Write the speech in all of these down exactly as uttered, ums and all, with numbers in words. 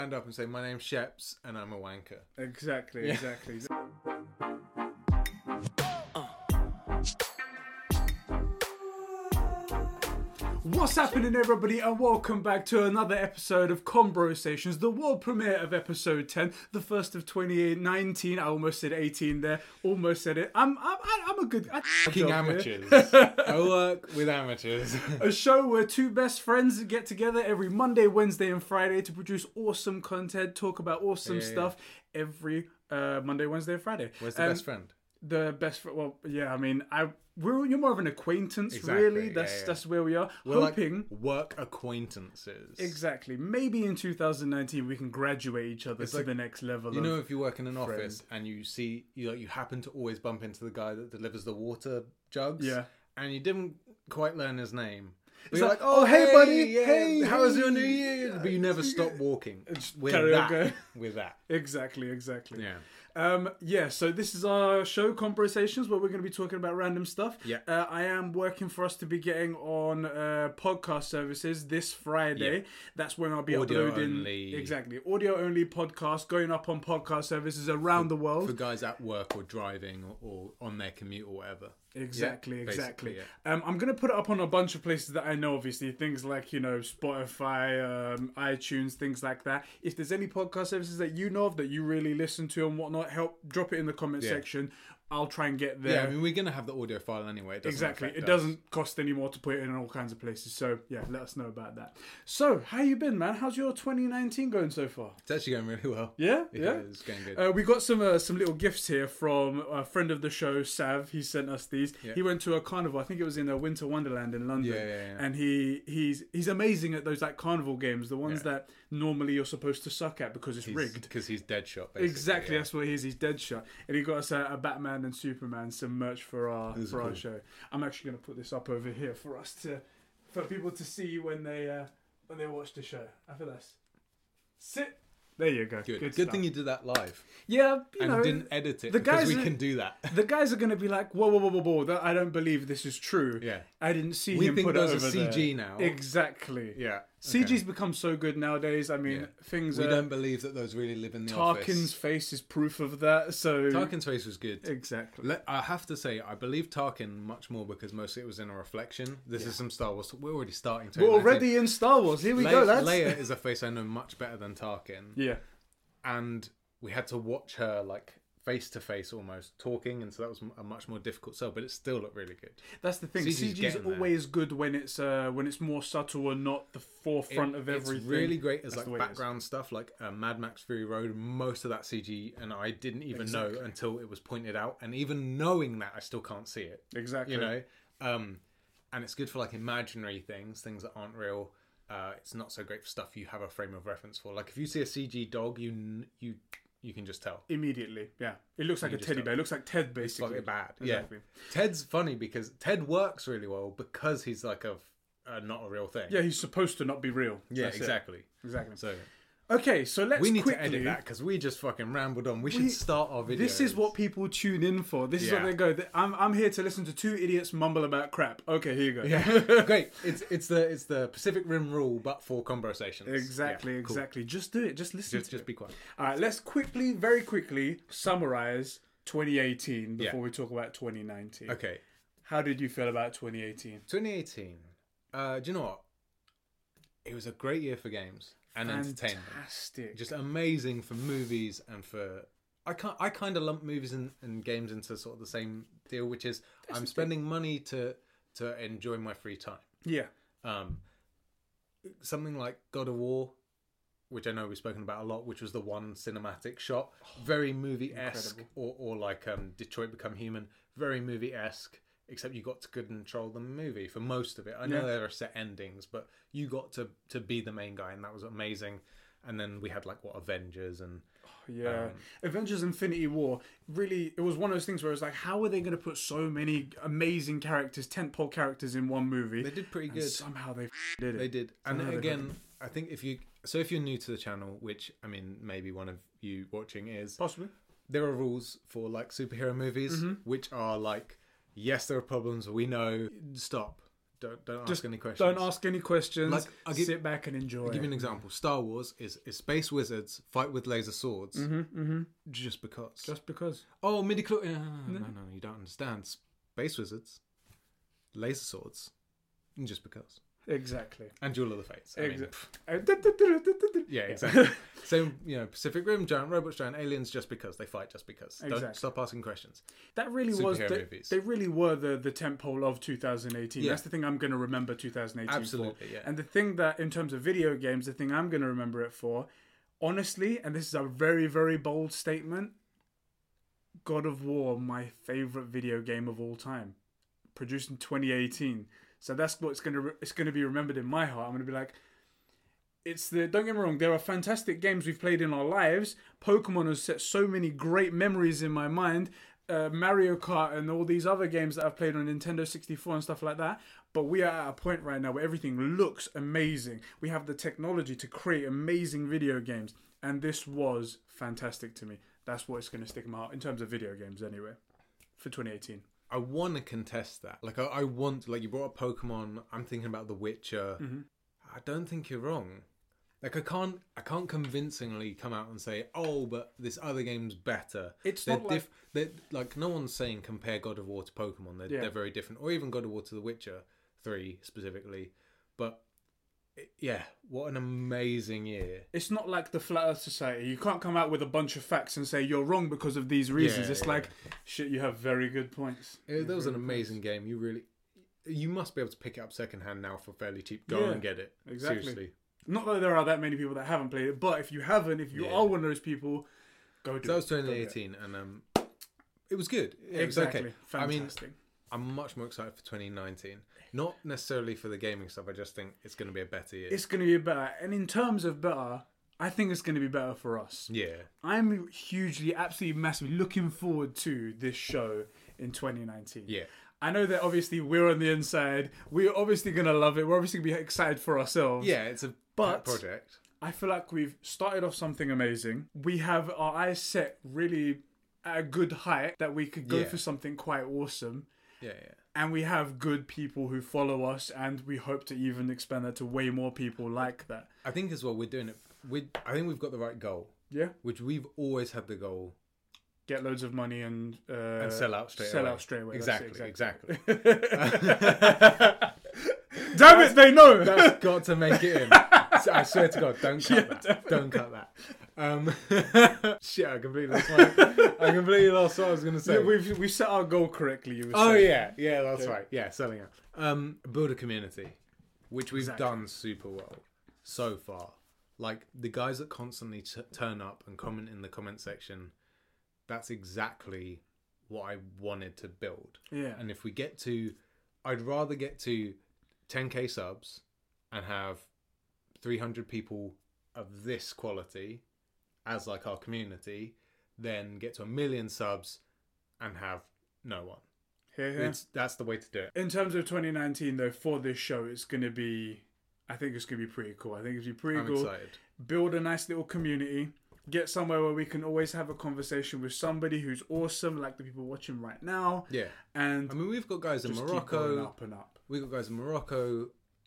stand up and say, my name's Sheps and I'm a wanker. Exactly, Yeah. exactly. What's happening, everybody, and welcome back to another episode of Conversations, the world premiere of episode ten, the first of twenty nineteen. I almost said eighteen there, almost said it. I'm I'm, I'm a good I Fucking job amateurs. here. I work with amateurs. A show where two best friends get together every Monday, Wednesday, and Friday to produce awesome content, talk about awesome Yeah, yeah, stuff every uh, Monday, Wednesday, and Friday. Where's the Um, best friend? The best, fr- well, yeah. I mean, I we're you're more of an acquaintance, Exactly, really. yeah, That's yeah. that's where we are. We're Hoping like work acquaintances. exactly. Maybe in two thousand nineteen we can graduate each other It's to like, the next level. You of, know, if you work in an friend. office and you see, you like, you happen to always bump into the guy that delivers the water jugs. Yeah. And you didn't quite learn his name. But It's you're like, like, "Oh, hey, buddy, yeah, hey, how was hey." your New Year? But you never stop walking. Just With carry on that. going. With that. exactly, exactly. Yeah. Um, yeah, so this is our show, Conversations, where we're going to be talking about random stuff. Yeah. Uh, I am working for us to be getting on uh, podcast services this Friday. Yeah. That's when I'll be Audio uploading. only. Exactly. Audio only podcast going up on podcast services around the world. For guys at work or driving or, or on their commute or whatever. Exactly, Yeah, exactly. basically, yeah. Um, I'm going to put it up on a bunch of places that I know, obviously. Things like, you know, Spotify, um, iTunes, things like that. If there's any podcast services that you know of that you really listen to and whatnot, help drop it in the comment Yeah. section. I'll try and get there. Yeah, I mean, we're going to have the audio file anyway. It doesn't Exactly. affect It us. doesn't cost any more to put it in all kinds of places. So, yeah, let us know about that. So, how you been, man? How's your twenty nineteen going so far? It's actually going really well. Yeah? Yeah, Yeah? it's going good. Uh, we got some uh, some little gifts here from a friend of the show, Sav. He sent us these. Yeah. He went to a carnival. I think it was in a Winter Wonderland in London. Yeah, yeah, yeah. And he he's he's amazing at those like carnival games, the ones Yeah. that normally you're supposed to suck at because it's rigged. Because he's dead shot, basically. Exactly, yeah. that's what he is. He's Deadshot, and he got us a, a Batman and Superman, some merch for our Those for are our cool. show. I'm actually going to put this up over here for us to, for people to see when they uh, when they watch the show. I feel that's sit. There you go. Good. Good, Good, stuff. thing you did that live. Yeah, you And know, didn't edit it the because guys we are- can do that. the guys are going to be like, whoa, whoa, whoa, whoa, whoa! That, I don't believe this is true. Yeah. I didn't see We him think put those it are over C G there. now. Exactly. Yeah. C G's okay. become so good nowadays. I mean, Yeah. things. We uh, don't believe that those really live in the Tarkin's office. face is proof of that. So Tarkin's face was good. exactly. Le- I have to say, I believe Tarkin much more because mostly it was in a reflection. This Yeah. is some Star Wars. We're already starting to. We're already in Star Wars. Here we Le- go, lads. Leia is a face I know much better than Tarkin. Yeah. And we had to watch her like face to face almost talking, and so that was a much more difficult sell, but it still looked really good. That's the thing. C G's C G's getting there. always good when it's uh when it's more subtle and not the forefront It- of everything. It's really great as That's the like way it is. background stuff, like uh, Mad Max Fury Road. Most of that C G, and I didn't even Exactly. know until it was pointed out. And even knowing that, I still can't see it. Exactly. You know, um, and it's good for like imaginary things, things that aren't real. Uh, it's not so great for stuff you have a frame of reference for. Like if you see a C G dog, you kn- you you can just tell. Immediately, yeah. It looks like You a just teddy don't. bear. It looks like Ted, It's basically. like bad. Exactly. Yeah. Ted's funny because Ted works really well because he's like a uh, not a real thing. Yeah, he's supposed to not be real. Yeah, That's it. exactly. Exactly. So Okay, so let's we need quickly... to edit that because we just fucking rambled on. We should We- start our videos. This is what people tune in for. This is Yeah. what they go. I'm I'm here to listen to two idiots mumble about crap. Okay, here you go. Yeah, great. It's it's the it's the Pacific Rim rule, but for conversations. Exactly, Yeah, cool. exactly. Just do it. Just listen Just to just it. be quiet. All right, let's quickly, very quickly summarize twenty eighteen before Yeah. we talk about twenty nineteen. Okay, How did you feel about twenty eighteen? twenty eighteen. Uh, do you know what? It was a great year for games and entertainment. Fantastic. Just amazing for movies and for. I can't. I kind of lump movies and, and games into sort of the same deal, which is That's I'm the spending money to to enjoy my free time. Yeah. Um, something like God of War, which I know we've spoken about a lot, which was the one cinematic shot, very movie esque, incredible. or or like um, Detroit Become Human, very movie esque. Except you got to control the movie for most of it. I know Yeah. there are set endings, but you got to to be the main guy, and that was amazing. And then we had like what Avengers and Yeah. Um, Avengers Infinity War, really, it was one of those things where it's like, how are they going to put so many amazing characters, tentpole characters in one movie? they did pretty And good. somehow they did it. They did. And Somehow they again, I think if you so if you're new to the channel, which I mean maybe one of you watching is, Possibly. there are rules for like superhero movies, Mm-hmm. which are like, yes, there are problems. We know. Stop. Don't don't Just ask any questions. Don't ask any questions. Like, I'll give- sit back and enjoy. I'll give you an it. example. Star Wars is, is space wizards fight with laser swords Mhm, mhm. just because. Just because. Oh, midi clo- no, no, no, no, no, you don't understand. Space wizards, laser swords, just because. Exactly. And Duel of the Fates. I mean, Exactly. yeah, exactly. Same, you know, Pacific Rim, giant robots, giant aliens, just because they fight, just because. Don't Exactly. stop asking questions. That really was. Superhero The, movies. they really were the the tentpole of two thousand eighteen. Yeah. That's the thing I'm going to remember two thousand eighteen Absolutely, for. yeah. And the thing that, in terms of video games, the thing I'm going to remember it for, honestly, and this is a very very bold statement. God of War, my favorite video game of all time, produced in twenty eighteen. So that's what's going to re- it's going to be remembered in my heart. I'm going to be like, it's the don't get me wrong. There are fantastic games we've played in our lives. Pokemon has set so many great memories in my mind. Uh, Mario Kart and all these other games that I've played on Nintendo sixty-four and stuff like that. But we are at a point right now where everything looks amazing. We have the technology to create amazing video games, and this was fantastic to me. That's what it's going to stick in my heart in terms of video games, anyway, for twenty eighteen. I want to contest that. Like, I, I want, like, you brought up Pokemon. I'm thinking about The Witcher. Mm-hmm. I don't think you're wrong. Like, I can't, I can't convincingly come out and say, oh, but this other game's better. It's they're not like- they're, like, no one's saying compare God of War to Pokemon. They're, Yeah. they're very different. Or even God of War to The Witcher three specifically. But it- yeah, what an amazing year. It's not like the Flat Earth Society. You can't come out with a bunch of facts and say you're wrong because of these reasons. Yeah, it's yeah. like, shit, you have very good points. It, that was an Very good amazing game. You really, you must be able to pick it up secondhand now for fairly cheap. Go Yeah, and get it. exactly. Seriously. Not that there are that many people that haven't played it, but if you haven't, if you Yeah. are one of those people, go do So that was it. Go do twenty it. eighteen, and um, it was good. It Exactly. was okay. I mean, Fantastic. I'm much more excited for twenty nineteen. Not necessarily for the gaming stuff. I just think it's going to be a better year. It's going to be better. And in terms of better, I think it's going to be better for us. yeah. I'm hugely, absolutely massively looking forward to this show in twenty nineteen. Yeah. I know that obviously we're on the inside. We're obviously going to love it. We're obviously going to be excited for ourselves. Yeah, it's a But- pet project. I feel like we've started off something amazing. We have our eyes set really at a good height that we could go Yeah. for something quite awesome. Yeah, yeah. And we have good people who follow us, and we hope to even expand that to way more people like that. I think as well we're doing it. We I think we've got the right goal, Yeah? which we've always had the goal Get loads of money and... Uh, and sell out straight sell away. out straight away. That's it, Exactly, exactly. exactly. Damn it, they know! That's got to make it in. I swear to God, don't cut Yeah, that. definitely. Don't cut that. Um, shit, I completely lost my. I completely lost what I was going to say. Yeah, we've, we've set our goal correctly, you were oh saying. yeah, yeah, that's Okay. right. Yeah, selling out. Um, build a community, which we've Exactly. done super well so far. Like the guys that constantly t- turn up and comment in the comment section. That's exactly what I wanted to build. Yeah. And if we get to, I'd rather get to ten K subs and have three hundred people of this quality as like our community than get to a million subs and have no one. Here, here. It's that's the way to do it. In terms of twenty nineteen, though, for this show, it's going to be... I think it's going to be pretty cool. I think it's going to be pretty I'm cool. excited. Build a nice little community. Get somewhere where we can always have a conversation with somebody who's awesome, like the people watching right now. Yeah. And I mean, we've got guys in just keep going Morocco. up and up. We've got guys in Morocco,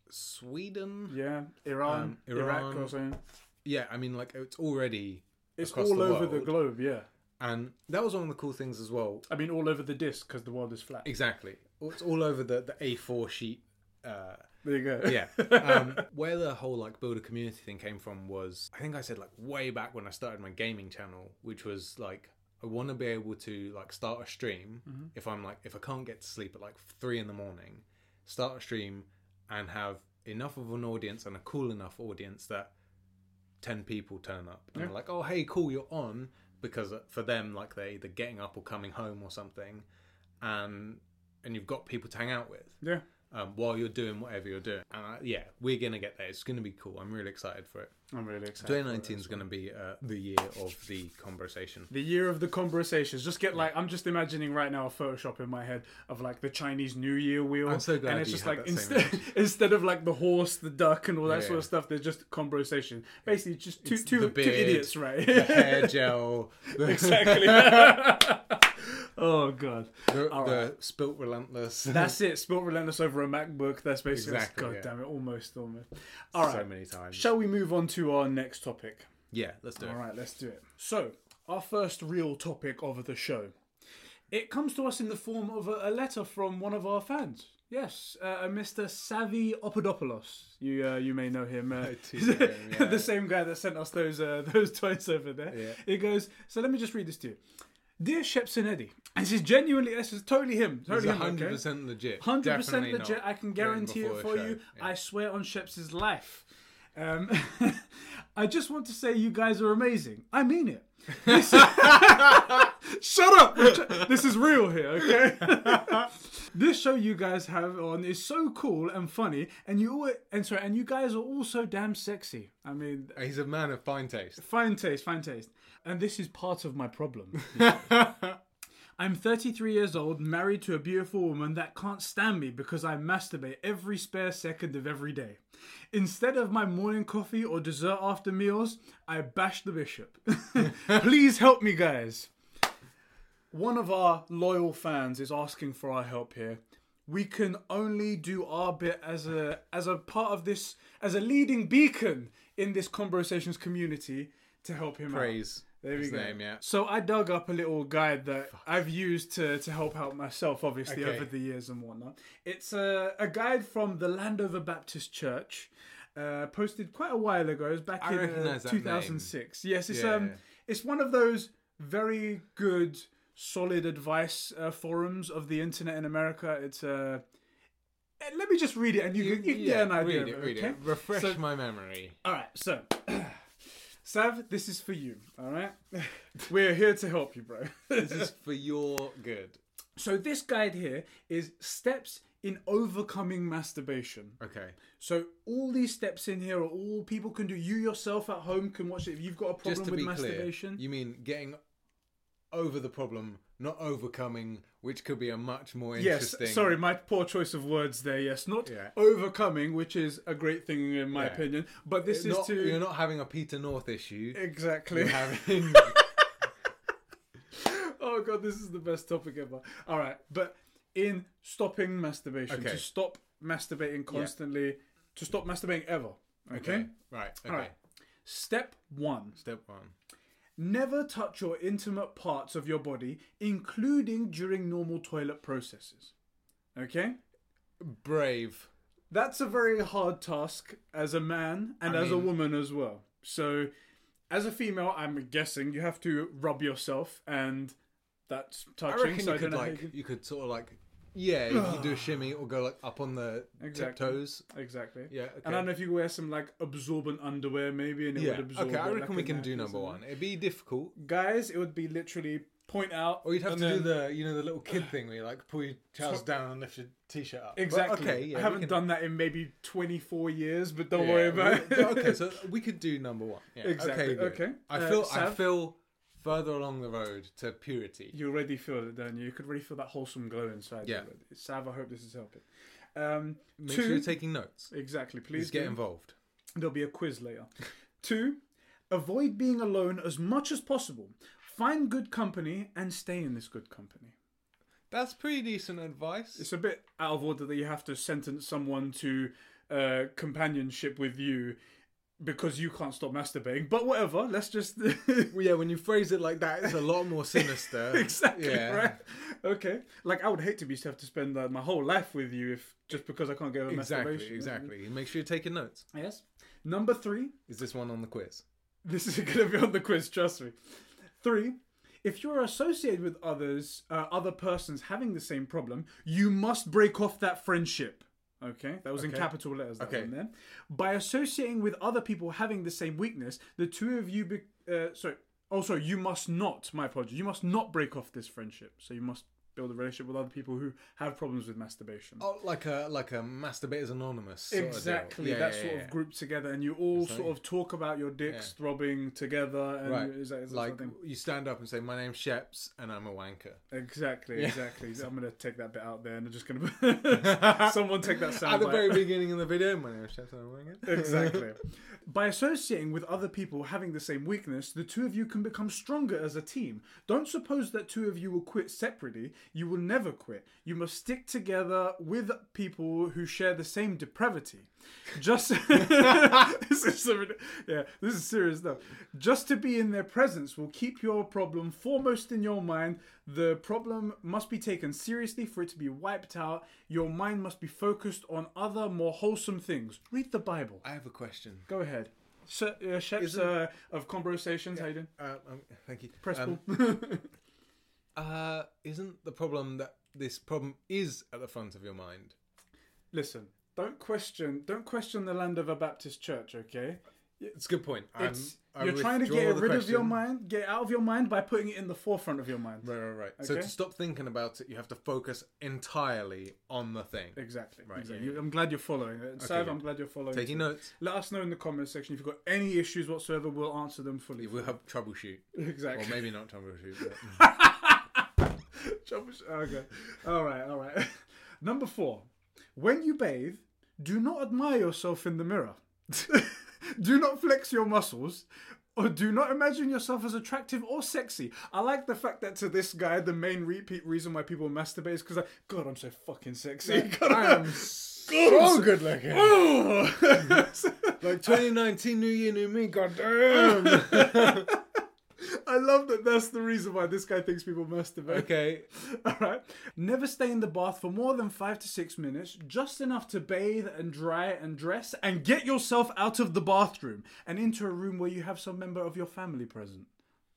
Sweden. Yeah, Iran, Um, Iraq, Iran. or something. Yeah, I mean, like it's already It's across all the over the world. globe, yeah. And that was one of the cool things as well. I mean, all over the disc, because the world is flat. Exactly. It's all over the, the A four sheet. Uh, There you go. yeah. Um, where the whole like build a community thing came from was, I think I said like way back when I started my gaming channel, which was like, I want to be able to like start a stream Mm-hmm. if I'm like, if I can't get to sleep at like three in the morning, start a stream and have enough of an audience and a cool enough audience that ten people turn up and Yeah. they're like, oh, hey, cool, you're on. Because for them, like they're either getting up or coming home or something. And, and you've got people to hang out with. Yeah. Um, while you're doing whatever you're doing. And uh, yeah, we're going to get there. It's going to be cool. I'm really excited for it. I'm really excited. twenty for it nineteen as is going to be uh, the year of the conversation. The year of the conversations. Just get like, I'm just imagining right now a Photoshop in my head of like the Chinese New Year wheel. I'm so glad And it's you just had like, that same instead, instead of like the horse, the duck, and all that Yeah, sort of yeah. stuff, there's just conversation. Basically, just two, It's two, the two beard, idiots, right? The hair gel. the- Exactly. Oh god. The, All the right. spilt relentless. That's it. Spilt relentless over a MacBook. That's basically. Exactly, God yeah. damn it! Almost, almost. All right. So many times. Shall we move on to our next topic? Yeah, let's do it. All right, let's do it. So, our first real topic of the show. It comes to us in the form of a, a letter from one of our fans. Yes, uh, a Mister Savi Opadopoulos. You uh, you may know him. Uh, I do know him, yeah. The same guy that sent us those uh, those toys over there. Yeah. It goes, so let me just read this to you. Dear Sheps and Eddie, and this is genuinely, this is totally him. Totally It's him, one hundred okay? percent legit. one hundred percent Definitely legit. not I can written guarantee it before for the show. you. Yeah. I swear on Sheps' life. Um, I just want to say you guys are amazing. I mean it. This Shut up! This is real here, okay? This show you guys have on is so cool and funny, and you always, and sorry, and you guys are also damn sexy. I mean, He's a man of fine taste. fine taste, fine taste. And this is part of my problem. I'm thirty-three years old, married to a beautiful woman that can't stand me because I masturbate every spare second of every day. Instead of my morning coffee or dessert after meals, I bash the bishop. Please help me, guys. One of our loyal fans is asking for our help here. We can only do our bit as a as a part of this, as a leading beacon in this Conversations community to help him out. Praise. There we his go. name, yeah. So I dug up a little guide that I've used to, to help out myself, obviously, Okay. over the years and whatnot. It's a, a guide from the Landover Baptist Church, uh, posted quite a while ago. It was back I in uh, recognise that two thousand six. Yes, it's Yeah. um, it's one of those very good, solid advice uh, forums of the internet in America. It's uh, eh, let me just read it, and you, You, can, you can yeah, get an idea. read it, of it, read okay? it. Refresh So- my memory. All right, so Sav, this is for you. All right, we're here to help you, bro. This is for your good. So this guide here is steps in overcoming masturbation. Okay. So all these steps in here are all people can do. You yourself at home can watch it if you've got a problem Just to with be masturbation. clear, you mean getting over the problem, not overcoming, which could be a much more Yes, interesting... sorry, my poor choice of words there. Yes, not Yeah. overcoming, which is a great thing in my Yeah. opinion. But this is Not- to You're not having a Peter North issue. exactly. You're having... Oh god, this is the best topic ever. All right, but in stopping masturbation, Okay. to stop masturbating constantly, to stop masturbating ever. Okay. Right, okay. All right. Step one. Step one. Never touch your intimate parts of your body, including during normal toilet processes. Okay? Brave. That's a very hard task as a man and I as a mean- woman as well. So, as a female, I'm guessing you have to rub yourself, and that's I touching. reckon so you I don't could know how like you can- you could sort of like yeah you could do a shimmy or go like up on the Exactly. tiptoes. Exactly. Yeah. Okay. And I don't know if you wear some like absorbent underwear maybe, and it yeah. would absorb. Okay. I it reckon like we a can do nappy or number something. one. It'd be difficult. Guys, it would be literally point out. Or you'd have and to do then- the you know the little kid thing where you like pull your trousers down and lift your t-shirt up. But Exactly. okay. Yeah. I we haven't can- done that in maybe twenty-four years, but don't yeah, worry about it. we- but okay. So we could do number one. Yeah. Exactly, Okay. good. okay. I Uh, feel I Sav? feel further along the road to purity. You already feel it, don't you? You could really feel that wholesome glow inside. Yeah. You already. Sav, I hope this is helping. Um, Make two, sure you're taking notes. exactly. Please Please get do. involved. There'll be a quiz later. Two, avoid being alone as much as possible. Find good company and stay in this good company. That's pretty decent advice. It's a bit out of order that you have to sentence someone to uh, companionship with you because you can't stop masturbating. But whatever, let's just... Well, yeah, when you phrase it like that, it's a lot more sinister. Exactly, Yeah. right? Okay. Like, I would hate to be have to spend uh, my whole life with you if just because I can't get over Exactly, masturbation. exactly. Make sure you're taking notes. Yes. Number three. Is this one on the quiz? This is going to be on the quiz, trust me. Three. If you're associated with others, uh, other persons having the same problem, you must break off that friendship. Okay, that was in Okay. capital letters. That Okay. one there. By associating with other people having the same weakness, the two of you. Be- uh, sorry. Oh, sorry. You must not. My apologies. You must not break off this friendship. So you must build a relationship with other people who have problems with masturbation. Oh, like a like a Masturbators Anonymous. Sort Exactly, of deal. Yeah, that yeah, sort yeah. of group together, and you all So- sort of talk about your dicks Yeah. throbbing together. And Right. is that, is that Like something? you stand up and say, "My name's Sheps, and I'm a wanker." Exactly, Yeah. exactly. I'm gonna take that bit out there, and I'm just gonna someone take that sound At the bite. very beginning of the video, "My name's Sheps, and I'm a wanker." Exactly. By associating with other people having the same weakness, the two of you can become stronger as a team. Don't suppose that two of you will quit separately. You will never quit. You must stick together with people who share the same depravity. Just this is so, yeah, this is serious stuff. Just to be in their presence will keep your problem foremost in your mind. The problem must be taken seriously for it to be wiped out. Your mind must be focused on other, more wholesome things. Read the Bible. I have a question. Go ahead. So, uh, Sheps Isn't- uh, of Conversations, how you doing? Uh, um, thank you. Press Um, ball. uh, isn't the problem that this problem is at the front of your mind? Listen, don't question, don't question the land of a Baptist church, okay? It's a good point. I'm- It's, I you're trying to withdraw get it the rid of your question. mind, get it out of your mind by putting it in the forefront of your mind. Right, right, right. So Okay. to stop thinking about it, you have to focus entirely on the thing. Exactly. Right, exactly. yeah, yeah. I'm glad you're following it. Sav, yeah. I'm glad you're following Taking too. notes. Let us know in the comments section if you've got any issues whatsoever. We'll answer them fully. We'll have troubleshoot. Exactly. Or maybe not troubleshoot. But... Troubleshoot- Okay. All right. All right. Number four. When you bathe, do not admire yourself in the mirror. Do not flex your muscles. Or do not imagine yourself as attractive or sexy. I like the fact that to this guy, the main repeat reason why people masturbate is because, like, God, I'm so fucking sexy. God, I am so good looking. Oh! Like twenty nineteen, new year, new me. Goddamn. I love that that's the reason why this guy thinks people masturbate. Okay. All right. Never stay in the bath for more than five to six minutes, just enough to bathe and dry and dress, and get yourself out of the bathroom and into a room where you have some member of your family present.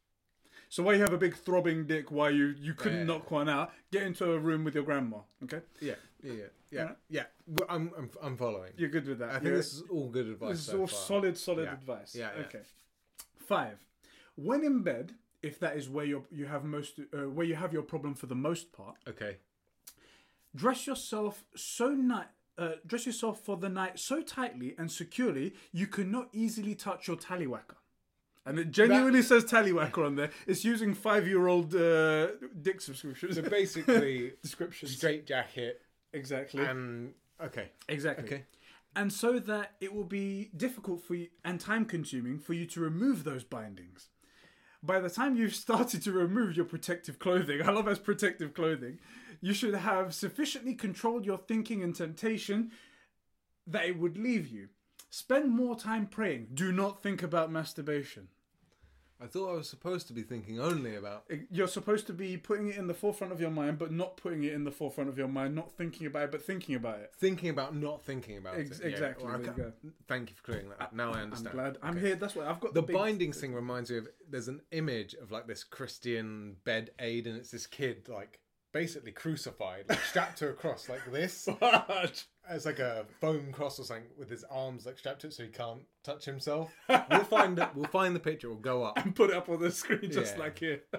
So while you have a big throbbing dick, while you, you couldn't Yeah. knock one out, get into a room with your grandma. Okay, Yeah. Yeah. Yeah. Yeah. Alright. yeah. Well, I'm, I'm. I'm following. you're good with that. I think You're- this is all good advice. This is so all far. solid, solid Yeah. advice. Yeah, yeah. Okay. Five. When in bed, if that is where you you have most uh, where you have your problem for the most part, Okay. dress yourself so night. Uh, dress yourself for the night so tightly and securely you cannot easily touch your tallywhacker. And it genuinely says tallywhacker on there. It's using five-year-old uh, dick subscriptions. So basically, descriptions. straight jacket Exactly. and okay. Exactly. Okay. And so that it will be difficult for you and time consuming for you to remove those bindings. By the time you've started to remove your protective clothing, I love as protective clothing, you should have sufficiently controlled your thinking and temptation that it would leave you. Spend more time praying. Do not think about masturbation. I thought I was supposed to be thinking only about You're supposed to be putting it in the forefront of your mind, but not putting it in the forefront of your mind, not thinking about it, but thinking about it. thinking about not thinking about Ex- it. Yeah. exactly, Well, there okay. you go. Thank you for clearing that up. Now I understand. I'm glad. I'm Okay. here. That's why I've got The the, big... bindings thing reminds me of there's an image of like this Christian bed aid, and it's this kid like basically crucified, like strapped to a cross like this. It's like a foam cross or something with his arms like strapped to it so he can't touch himself. We'll find it. We'll find the picture. We'll go up. and put it up on the screen just Yeah. like here.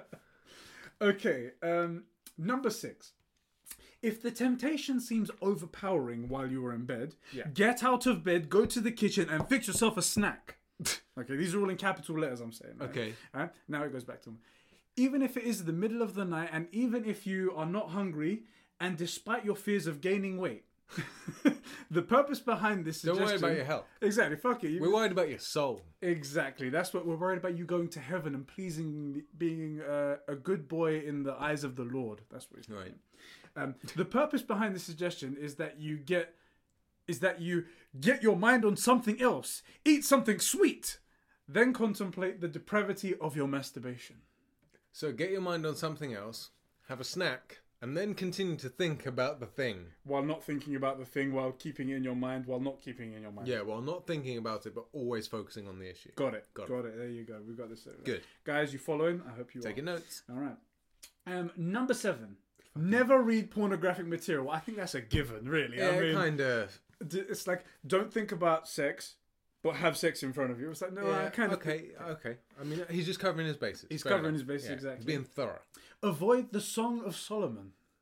Okay, um, number six. If the temptation seems overpowering while you are in bed, Yeah. get out of bed, go to the kitchen, and fix yourself a snack. Okay, these are all in capital letters, I'm saying. Right? Okay. Alright, now it goes back to them. Even if it is the middle of the night, and even if you are not hungry, and despite your fears of gaining weight, the purpose behind this Don't suggestion... worry about your health. Exactly, fuck it. You- We're worried about your soul. Exactly. That's what we're worried about. You going to heaven and pleasing, being uh, a good boy in the eyes of the Lord. That's what he's Right. Um, the purpose behind this suggestion is that you get, is that you get your mind on something else. Eat something sweet, then contemplate the depravity of your masturbation. So get your mind on something else, have a snack, and then continue to think about the thing. While not thinking about the thing, while keeping it in your mind, while not keeping it in your mind. Yeah, well, not thinking about it, but always focusing on the issue. Got it. Got Got, it. it. There you go. We got this. Good. Guys, you following? I hope you are. Taking notes. All right. Um, number seven. Never read pornographic material. I think that's a given, really. Yeah, I mean, kind of. d- it's like, don't think about sex, but have sex in front of you. It's like, no, I Yeah, kind of... okay, okay. I mean, he's just covering his bases. He's Fair covering enough. his bases, Yeah, exactly. He's being thorough. Avoid the Song of Solomon.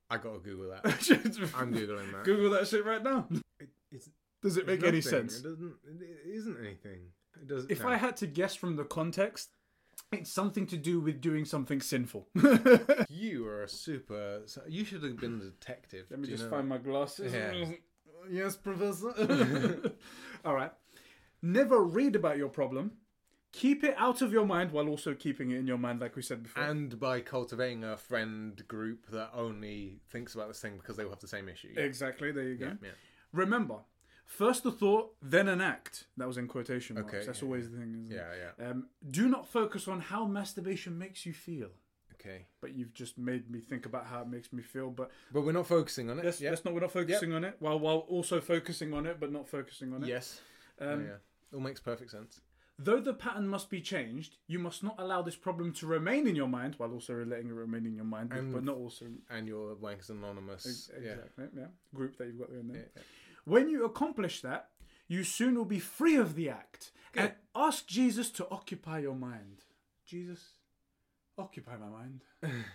I gotta Google that. I'm googling that. Google that shit right now. It, it's, Does it it's make any nothing. sense? It doesn't. It isn't anything. It doesn't. If no. I had to guess from the context, it's something to do with doing something sinful. You are a super. You should have been a detective. Let me Do you just know find my glasses. Yeah. Yes, Professor. All right. Never read about your problem. Keep it out of your mind while also keeping it in your mind, like we said before. And by cultivating a friend group that only thinks about this thing because they will have the same issue. Yeah. Exactly. There you go. Yeah, yeah. Remember, first a thought, then an act. That was in quotation marks. Okay, That's yeah, always the thing, isn't Yeah, it? yeah. Um, do not focus on how masturbation makes you feel. Okay. But you've just made me think about how it makes me feel. But But we're not focusing on it. let's, Yep. let's not. We're not focusing on it. While while also focusing on it, but not focusing on it. Yes. Um, oh, yeah. All makes perfect sense. Though the pattern must be changed, you must not allow this problem to remain in your mind, while also letting it remain in your mind, And- but not also And your Wankers Anonymous. ex- Yeah. exactly yeah. group that you've got there in there. Yeah, yeah. When you accomplish that, you soon will be free of the act. Good. And ask Jesus to occupy your mind. Jesus, occupy my mind.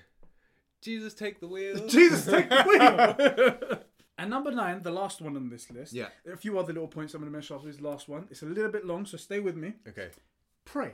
Jesus, take the wheel. Jesus, take the wheel. And number nine, the last one on this list. Yeah. There are a few other little points I'm going to mention after this last one. It's a little bit long, so stay with me. Okay. Pray.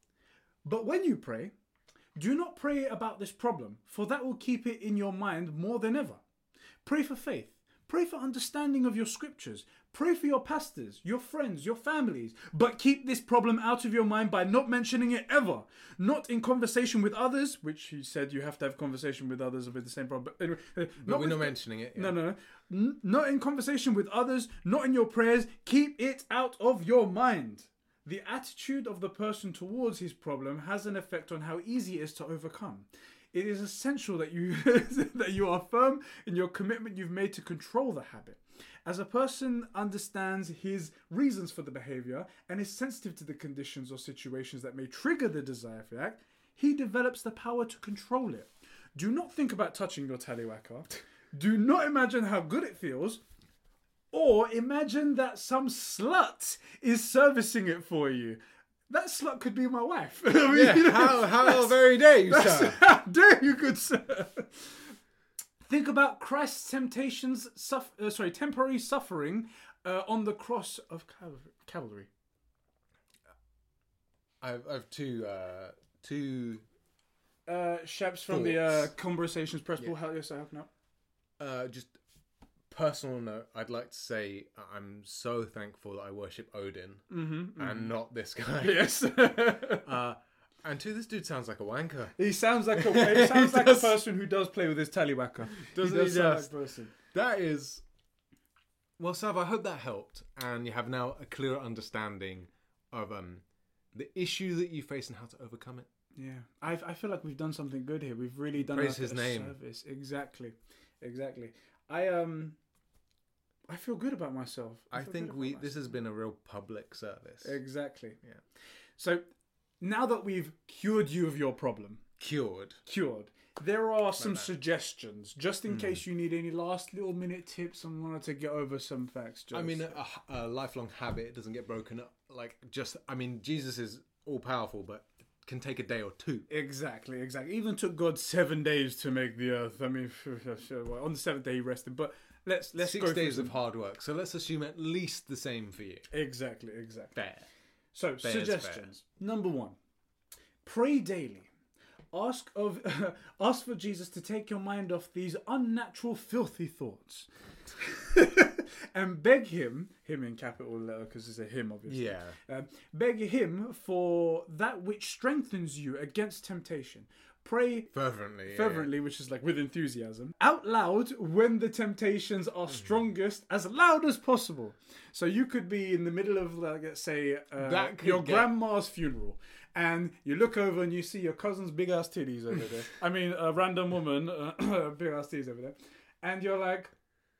But when you pray, do not pray about this problem, for that will keep it in your mind more than ever. Pray for faith. Pray for understanding of your scriptures. Pray for your pastors, your friends, your families. But keep this problem out of your mind by not mentioning it ever. Not in conversation with others, which he said you have to have conversation with others with the same problem. But anyway, uh, But we're with- not mentioning it. Yeah. No, no, no. N- not in conversation with others, not in your prayers. Keep it out of your mind. The attitude of the person towards his problem has an effect on how easy it is to overcome. It is essential that you that you are firm in your commitment you've made to control the habit. As a person understands his reasons for the behavior and is sensitive to the conditions or situations that may trigger the desire for the act, he develops the power to control it. Do not think about touching your tallywhacker. Do not imagine how good it feels. Or imagine that some slut is servicing it for you. That slut could be my wife. I mean, Yeah, you know, how, how that's- very dare you, that's- sir? How dare you, good sir? Think about Christ's temptations, suff- uh, sorry, temporary suffering uh, on the cross of Cal- Calvary. I've, I've two, uh, two, Uh, Shaps from the uh, Conversations Press Ball. How yes, I have now. uh, just personal note. I'd like to say I'm so thankful that I worship Odin Mm-hmm. and not this guy. Yes. Uh, and two, this dude sounds like a wanker. he sounds like a he sounds He like does. a person who does play with his tallywhacker. Doesn't he does he sound just? like a person. That is. Well, Sav, I hope that helped, and you have now a clearer understanding of um the issue that you face and how to overcome it. Yeah, I I feel like we've done something good here. We've really done Praise like his a name. service. Exactly, exactly. I um, I feel good about myself. I feel think good we about this has myself. been a real public service. Exactly. Yeah. So now that we've cured you of your problem, Cured. cured, there are some that. suggestions just in case you need any last little minute tips and wanted to get over some facts. I mean, Joseph. a, a lifelong habit doesn't get broken up. Like, just, I mean, Jesus is all powerful, but can take a day or two. Exactly, exactly. Even took God seven days to make the earth. I mean, well, on the seventh day he rested. But let's let's Six go through days some- of hard work. So let's assume at least the same for you. Exactly, exactly. Fair. So Fair is suggestions. Number one, pray daily. Ask of ask for Jesus to take your mind off these unnatural, filthy thoughts, and beg him, him in capital letter because it's a him, obviously. Yeah. Um, beg him for that which strengthens you against temptation. Pray Fervently. yeah, fervently, which is like with enthusiasm, out loud when the temptations are strongest, as loud as possible. So you could be in the middle of, like, let's say, uh, That could your get- grandma's funeral, and you look over and you see your cousin's big ass titties over there. I mean, a random woman, uh, big ass titties over there, and you're like,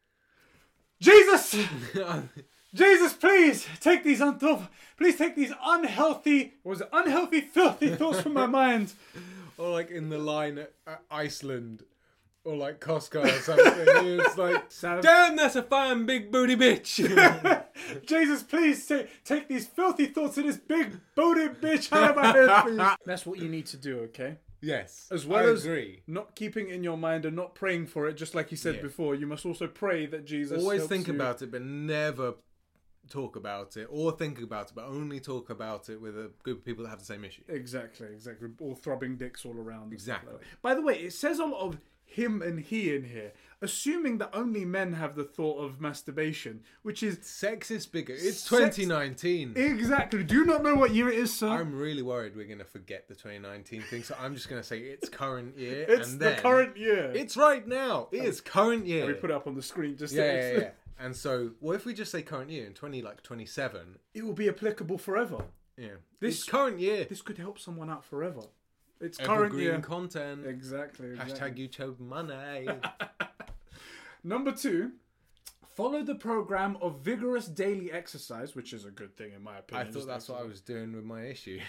Jesus, yeah. Jesus, please take these unthought, please take these unhealthy, what was it, unhealthy, filthy thoughts from my mind. Or like in the line at, at Iceland. Or like Costco or something. It's like, Sound- damn, that's a fine big booty bitch. Jesus, please take, take these filthy thoughts of this big booty bitch out of my head, please. That's what you need to do, okay? Yes. As well I as agree. not keeping it in your mind and not praying for it, just like you said Yeah. before, you must also pray that Jesus Always helps think you. about it, but never talk about it, or think about it, but only talk about it with a group of people that have the same issue. Exactly, exactly. All throbbing dicks all around. and stuff Exactly. like that. By the way, it says a lot of him and he in here, assuming that only men have the thought of masturbation, which is Sex is bigger. It's Sex- twenty nineteen. exactly. Do you not know what year it is, sir? I'm really worried we're going to forget the twenty nineteen thing, so I'm just going to say it's current year. it's and the then current year. It's right now. It is current year. We put it up on the screen just yeah, to yeah, yeah. And so, what if we just say current year in twenty like twenty-seven? It will be applicable forever. Yeah, This- it's current year. This could help someone out forever. It's current Evergreen year. content. Exactly, exactly. Hashtag YouTube money. Number two, follow the program of vigorous daily exercise, which is a good thing in my I opinion. thought just that's what I was doing with my issue.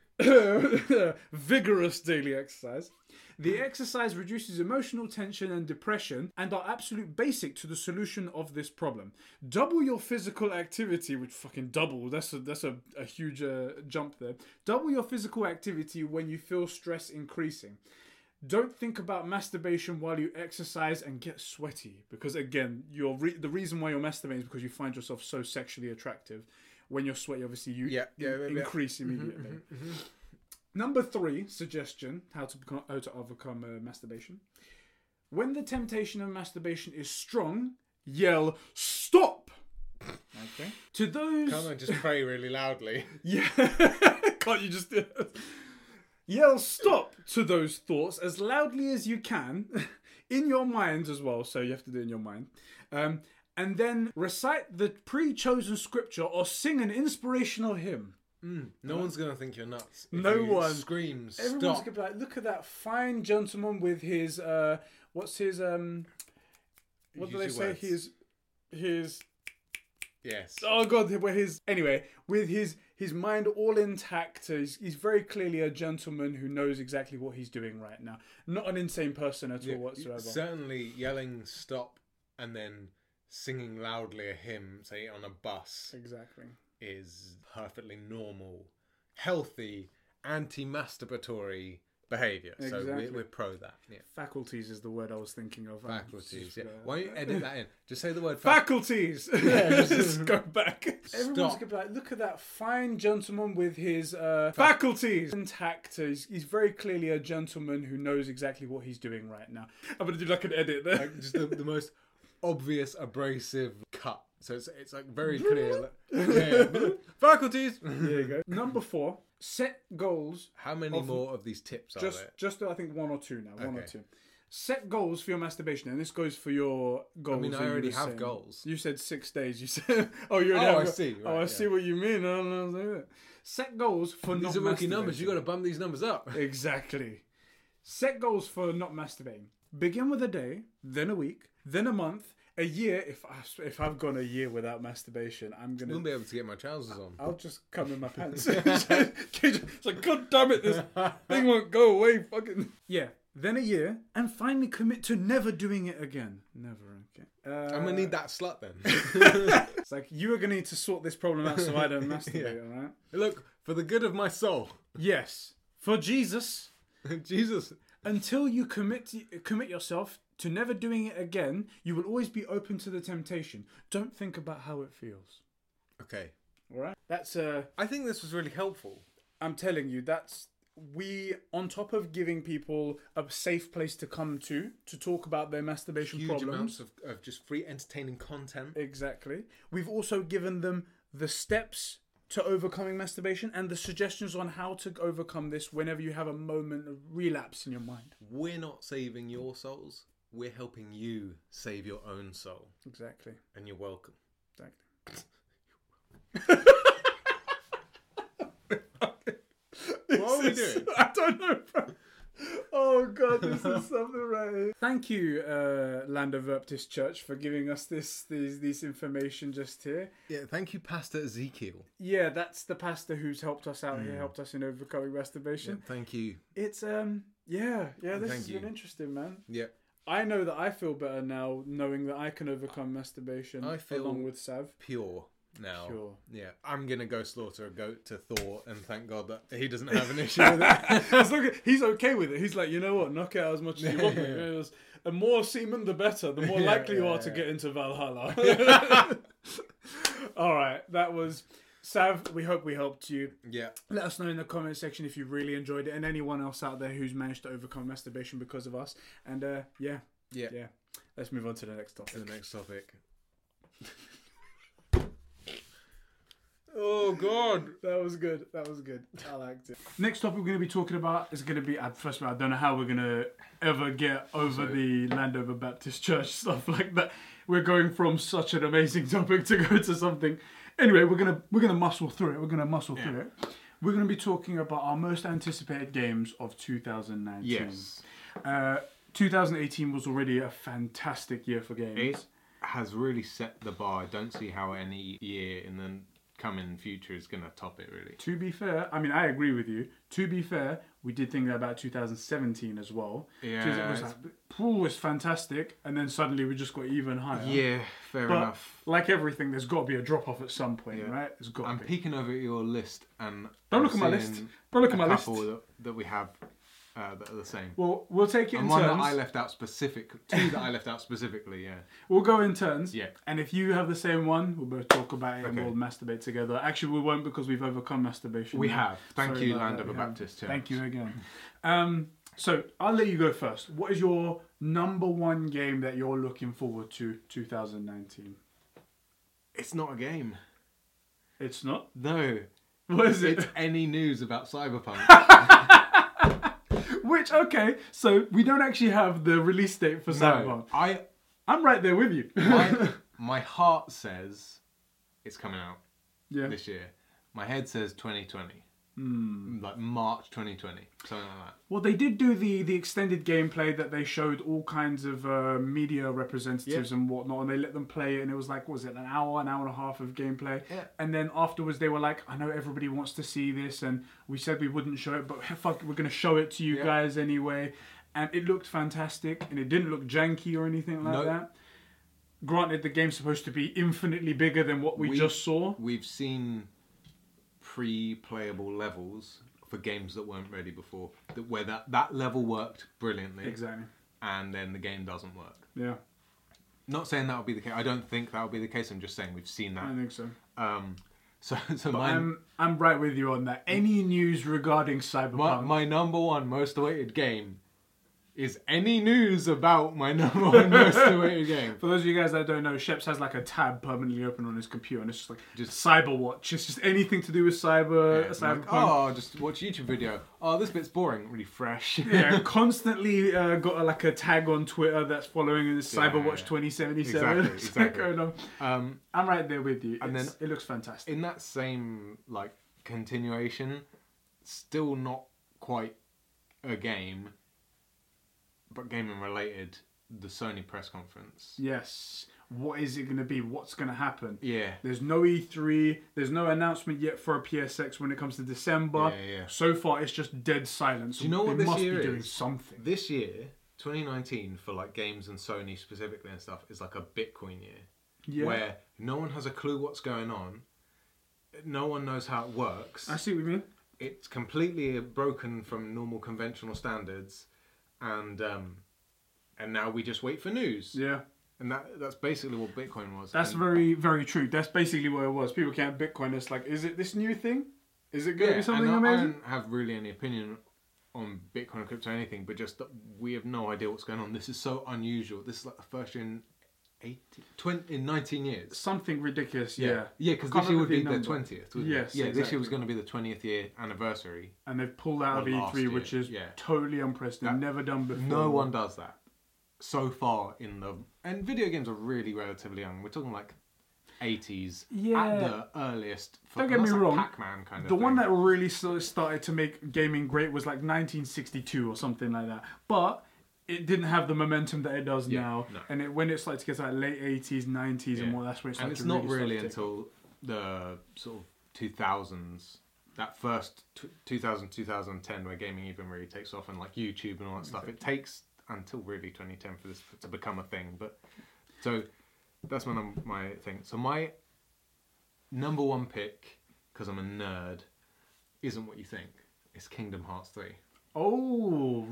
vigorous daily exercise. The exercise reduces emotional tension and depression and are absolute basic to the solution of this problem. Double your physical activity, which fucking double, that's a, that's a, a huge uh, jump there. Double your physical activity when you feel stress increasing. Don't think about masturbation while you exercise and get sweaty, because again, you're re- the reason why you're masturbating is because you find yourself so sexually attractive. When you're sweaty, obviously you Yeah, yeah, yeah, yeah. increase immediately. Mm-hmm, Number three suggestion: how to become, how to overcome uh, masturbation. When the temptation of masturbation is strong, yell "stop." Okay. To those, Can't I just pray really loudly? yeah, can't you just yell "stop" to those thoughts as loudly as you can, in your mind as well. So you have to do it in your mind. Um, and then recite the pre-chosen scripture or sing an inspirational hymn. Mm, no one's gonna think you're nuts. If No you one. Scream Everyone's stop. gonna be like, look at that fine gentleman with his uh, what's his um, what do Use they your say? words. His his Yes. oh god, where his anyway with his his mind all intact. He's he's very clearly a gentleman who knows exactly what he's doing right now. Not an insane person at Yeah, all whatsoever. Certainly, yelling stop and then singing loudly a hymn, say on a bus, Exactly. is perfectly normal, healthy, anti-masturbatory behaviour. So Exactly. we're, we're pro that. Yeah. Faculties is the word I was thinking of. I Faculties. just Yeah. forgot. Why don't you edit that in? Just say the word fac- Faculties. Yeah, just go back. Everyone's Stop. gonna be like, look at that fine gentleman with his uh, faculties intact. He's, he's very clearly a gentleman who knows exactly what he's doing right now. I'm gonna do like an edit there. Like just the, the most obvious abrasive cut. So it's it's like very clear. Like, yeah, yeah. Faculties. There you go. Number four: set goals. How many Of- more of these tips are Just, there? just I think one or two now. One or Okay. two. Set goals for your masturbation, and this goes for your goals. I mean, I that you already were have saying. goals. You said six days. You said, oh, you already Oh, have I go- see. oh, I Right, see yeah. what you mean. No, no, no. Set goals for not These are rookie numbers. masturbating. You got to bump these numbers up. Exactly. Set goals for not masturbating. Begin with a day, then a week, then a month, a year. If I, if I've gone a year without masturbation, I'm I gonna. wouldn't be able to get my trousers on. I'll just come in my pants. It's like, God damn it, this thing won't go away. Fucking yeah. Then a year, and finally commit to never doing it again. Never again. Uh, I'm gonna need that slut then. It's like you are gonna need to sort this problem out so I don't masturbate. All right. Look, for the good of my soul, Yes, for Jesus. Jesus. Until you commit to, commit yourself to never doing it again, you will always be open to the temptation. Don't think about how it feels. Okay, All right. That's uh. I think this was really helpful. I'm telling you, that's we on top of giving people a safe place to come to to talk about their masturbation Huge problems. amounts of, of just free entertaining content. Exactly. We've also given them the steps to overcoming masturbation and the suggestions on how to overcome this whenever you have a moment of relapse in your mind. We're not saving your souls. We're helping you save your own soul. Exactly. And you're welcome. Exactly. What are we This is- doing? I don't know, bro. Oh god, this is something right here. Thank you, uh, Land of Baptist Church, for giving us this, this, this information just here. Yeah, thank you, Pastor Ezekiel. Yeah, that's the pastor who's helped us out here, helped us in overcoming Yeah, masturbation. thank you. It's um, yeah, yeah. This Thank has you. been interesting, man. Yeah, I know that I feel better now, knowing that I can overcome masturbation I feel- along with Sav. pure now. Sure. Yeah, I'm gonna go slaughter a goat to Thor, and thank God that he doesn't have an issue with it. It's like, he's okay with it. He's like, you know what? Knock it out as much as you want. Mate. It was, the more semen, the better. The more Yeah, likely you yeah, are to yeah. get into Valhalla. All right, that was Sav. We hope we helped you. Yeah, Let us know in the comment section if you really enjoyed it, and anyone else out there who's managed to overcome masturbation because of us. And uh, yeah, yeah. yeah. Let's move on to the next To topic. the next topic. Oh God. That was good. That was good. I liked it. Next topic we're going to be talking about is going to be, uh, first of all, I don't know how we're going to ever get over So- the Landover Baptist Church stuff like that. We're going from such an amazing topic to go to something. Anyway, we're going to we're going to muscle through it. We're going to muscle through it. We're going to be talking about our most anticipated games of two thousand nineteen. Yes. Uh, two thousand eighteen was already a fantastic year for games. It has really set the bar. I don't see how any year in the coming future is going to top it, really. To be fair, I mean, I agree with you. To be fair, we did think that about two thousand seventeen as well. Yeah, Because it was it's- like, pool was fantastic, and then suddenly we just got even higher. Yeah, fair But enough. like everything, there's got to be a drop off at some point, Yeah. right? There's got I'm to be. peeking over at your list and Don't I'm look at my list. seeing Don't look at a my list. couple that, that we have uh, that are the same. Well, we'll take it And in one turns. that I left out specific, two that I left out specifically. Yeah. We'll go in turns. Yeah. And if you have the same one, we'll both talk about it and Okay. we'll masturbate together. Actually, we won't because we've overcome masturbation. We now. have. Thank Sorry you, about Land that, of a we have. Baptist Church. Thank you again. Um, so I'll let you go first. What is your number one game that you're looking forward to two thousand nineteen? It's not a game. It's not. No. What is it? It's any news about Cyberpunk. Which, okay, so we don't actually have the release date for Cyberpunk. no. I I'm right there with you. my, my heart says it's coming out yeah. this year. My head says twenty twenty. Hmm. Like March twenty twenty. Something like that. Well, they did do the, the extended gameplay that they showed all kinds of uh, media representatives and whatnot, and they let them play it, and it was like, what was it, an hour, an hour and a half of gameplay? Yeah. And then afterwards, they were like, I know everybody wants to see this, and we said we wouldn't show it, but fuck, we're going to show it to you Yeah. guys anyway. And it looked fantastic, and it didn't look janky or anything like Nope. that. Granted, the game's supposed to be infinitely bigger than what we, We- just saw. We've seen pre-playable levels for games that weren't ready before, that where that, that level worked brilliantly, Exactly. and then the game doesn't work. Yeah, Not saying that would be the case. I don't think that would be the case. I'm just saying we've seen I that. think so. Um, so, so But my, I'm I'm right with you on that. Any news regarding my Cyberpunk? my number one most awaited game is any news about my number one most awaited game. For those of you guys that don't know, Sheps has like a tab permanently open on his computer, and it's just like Just- Cyberwatch. It's just anything to do with cyber, Yeah, Cyberpunk. like, oh, just watch a YouTube video. Oh, this bit's boring. Really fresh. Yeah, constantly uh, got a, like a tag on Twitter that's following this Yeah, Cyberwatch yeah. twenty seventy-seven. Exactly, It's exactly. going on. Um, I'm right there with you. And It's- then- it looks fantastic. in that same like continuation, still not quite a game, but gaming related. The Sony press conference. Yes. What is it going to be? What's going to happen? Yeah. There's no E three. There's no announcement yet for a P S X when it comes to December. Yeah, yeah. So far, it's just dead silence. Do you know what they this must year be doing is? something. This year, twenty nineteen, for like games and Sony specifically and stuff, is like a Bitcoin year. Yeah. Where no one has a clue what's going on. No one knows how it works. I see what you mean. It's completely broken from normal conventional standards, and um, and now we just wait for news. Yeah. And that that's basically what Bitcoin was. That's and, very, very true. That's basically what it was. People can't Bitcoin. It's like, is it this new thing? Is it going to yeah, be something and I, I amazing? don't have really any opinion on Bitcoin or crypto or anything, but just that we have no idea what's going on. This is so unusual. This is like the first year in eighteen, twenty, in nineteen years. Something ridiculous, yeah. Yeah, because Can't this year would remember be the the number. twentieth. Yes, Yeah, this exactly. year was going to be the twentieth year anniversary. And they've pulled out of Or E last three, year, which is yeah. totally unprecedented. That- Never done before. No one does that so far in the... And video games are really relatively young. We're talking like eighties Yeah. at the earliest. For, Don't get that's me like wrong. Pac-Man kind of The thing. one that really sort of started to make gaming great was like nineteen sixty-two or something like that. But it didn't have the momentum that it does Yeah, now. no. And it, when it started to get to like late eighties, nineties and Yeah. more, that's when it started And it's to not really, really start to take off. until the sort of two thousands, that first t- two thousand, two thousand ten, where gaming even really takes off, and like YouTube and all that stuff. It takes until really twenty ten for this to become a thing. But so that's my num- my thing. So my number one pick, because I'm a nerd, isn't what you think. It's Kingdom Hearts three. Oh,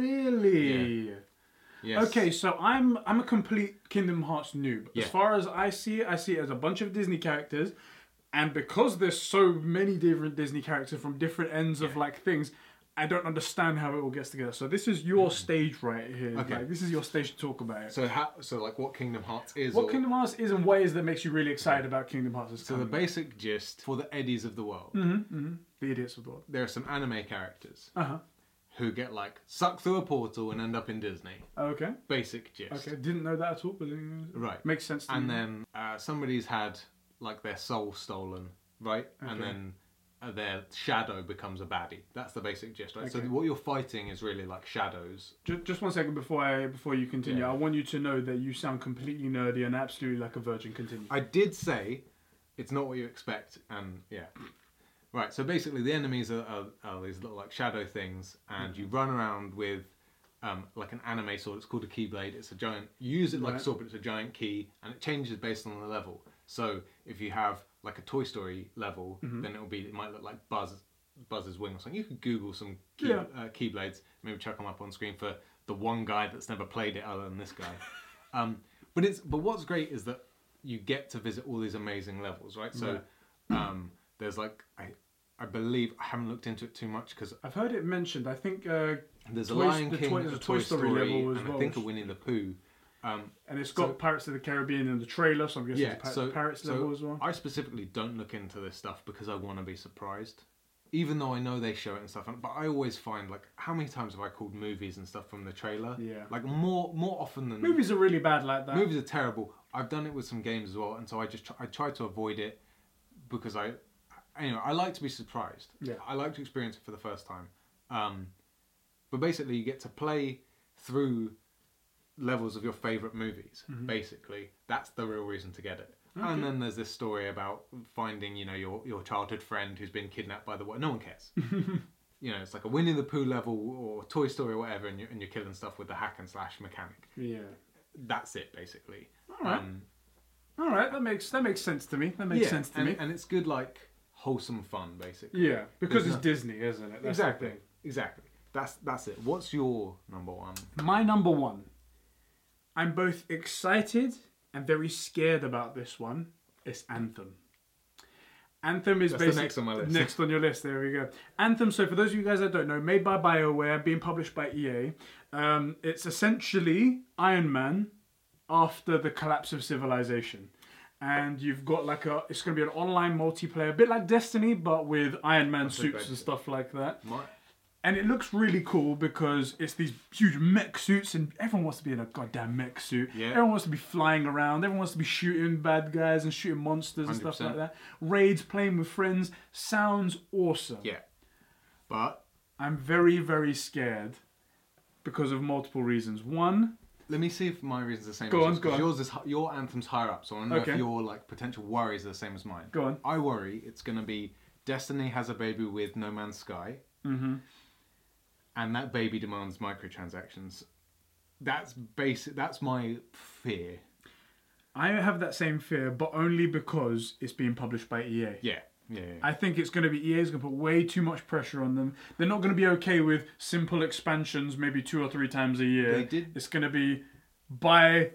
really? Yeah. Yes. Okay, so I'm I'm a complete Kingdom Hearts noob. Yeah. As far as I see it, I see it as a bunch of Disney characters, and because there's so many different Disney characters from different ends of Yeah. like things, I don't understand how it all gets together. So this is your stage right here. Okay. Like, this is your stage to talk about it. So how? So like, what Kingdom Hearts is? What or, Kingdom Hearts is and what is that makes you really excited about Kingdom Hearts? Is So the basic gist for the Eddies of the world, mm-hmm, mm-hmm. The idiots of the world. there are some anime characters Uh huh. who get like sucked through a portal and end up in Disney. Okay. Basic gist. Okay. Didn't know that at all, but uh, Right. makes sense to And me. then uh, somebody's had like their soul stolen, right? And Okay. then uh, their shadow becomes a baddie. That's the basic gist, right? So Okay. what you're fighting is really like shadows. Just, just one second before I before you continue. Yeah. I want you to know that you sound completely nerdy and absolutely like a virgin. Continue. I did say it's not what you expect, and yeah. Right, so basically the enemies are, are, are these little like shadow things, and you run around with um, like an anime sword. It's called a keyblade. It's a giant. You use it like Right. a sword, but it's a giant key, and it changes based on the level. So if you have like a Toy Story level, Mm-hmm. then it'll be it might look like Buzz Buzz's wing or something. You could Google some key, Yeah. uh, keyblades, maybe chuck them up on screen for the one guy that's never played it other than this guy. um, but it's but what's great is that you get to visit all these amazing levels, right? So Right. um, there's like I I believe I haven't looked into it too much because I've heard it mentioned. I think, uh, there's Toy- a Lion the King, Toy- there's a a Toy Toy Story Story, level as and well. I think a Winnie the Pooh. Um, and it's got So- Pirates of the Caribbean in the trailer, so I'm guessing yeah, it's a Pir- so Pirates so level as well. I specifically don't look into this stuff because I want to be surprised. Even though I know they show it and stuff, but I always find like how many times have I called movies and stuff from the trailer? Yeah. Like more more often than Movies are really bad like that. movies are terrible. I've done it with some games as well, and so I just try, I try to avoid it because I anyway I like to be surprised. Yeah. I like to experience it for the first time. Um, but basically, you get to play through levels of your favorite movies. Mm-hmm. Basically, that's the real reason to get it. Okay. And then there's this story about finding, you know, your your childhood friend who's been kidnapped by the no one cares. You know, it's like a Winnie the Pooh level or Toy Story or whatever, and you're, and you're killing stuff with the hack and slash mechanic. Yeah. That's it, basically. All right. Um, All right. That makes that makes sense to me. That makes yeah, sense to and, me. and it's good, like wholesome fun, basically. Yeah, because There's it's no- Disney, isn't it? That's the exactly, thing. exactly. That's that's it. What's your number one? My number one. I'm both excited and very scared about this one. It's Anthem. Anthem is That's the basically next on my list. next on your list. There we go. Anthem. So for those of you guys that don't know, made by BioWare, being published by E A. Um, it's essentially Iron Man after the collapse of civilization, and you've got like a. It's going to be an online multiplayer, a bit like Destiny, but with Iron Man That's suits okay. and stuff like that. My, And it looks really cool because it's these huge mech suits, and everyone wants to be in a goddamn mech suit. Yeah. Everyone wants to be flying around. Everyone wants to be shooting bad guys and shooting monsters and stuff one hundred like percent. that. Raids, playing with friends. Sounds awesome. yeah, but I'm very, very scared because of multiple reasons. One, let me see if my reason's the same. Go as on, yours, go 'cause on. Yours is hi- your Anthem's higher up, so I don't know Okay. if your like potential worries are the same as mine. go on. I worry it's going to be Destiny has a baby with No Man's Sky, Mm-hmm. and that baby demands microtransactions. That's basic. That's my fear. I have that same fear, but only because it's being published by E A. Yeah, yeah. yeah. I think it's going to be E A's going to put way too much pressure on them. They're not going to be okay with simple expansions, maybe two or three times a year. They did- It's going to be buy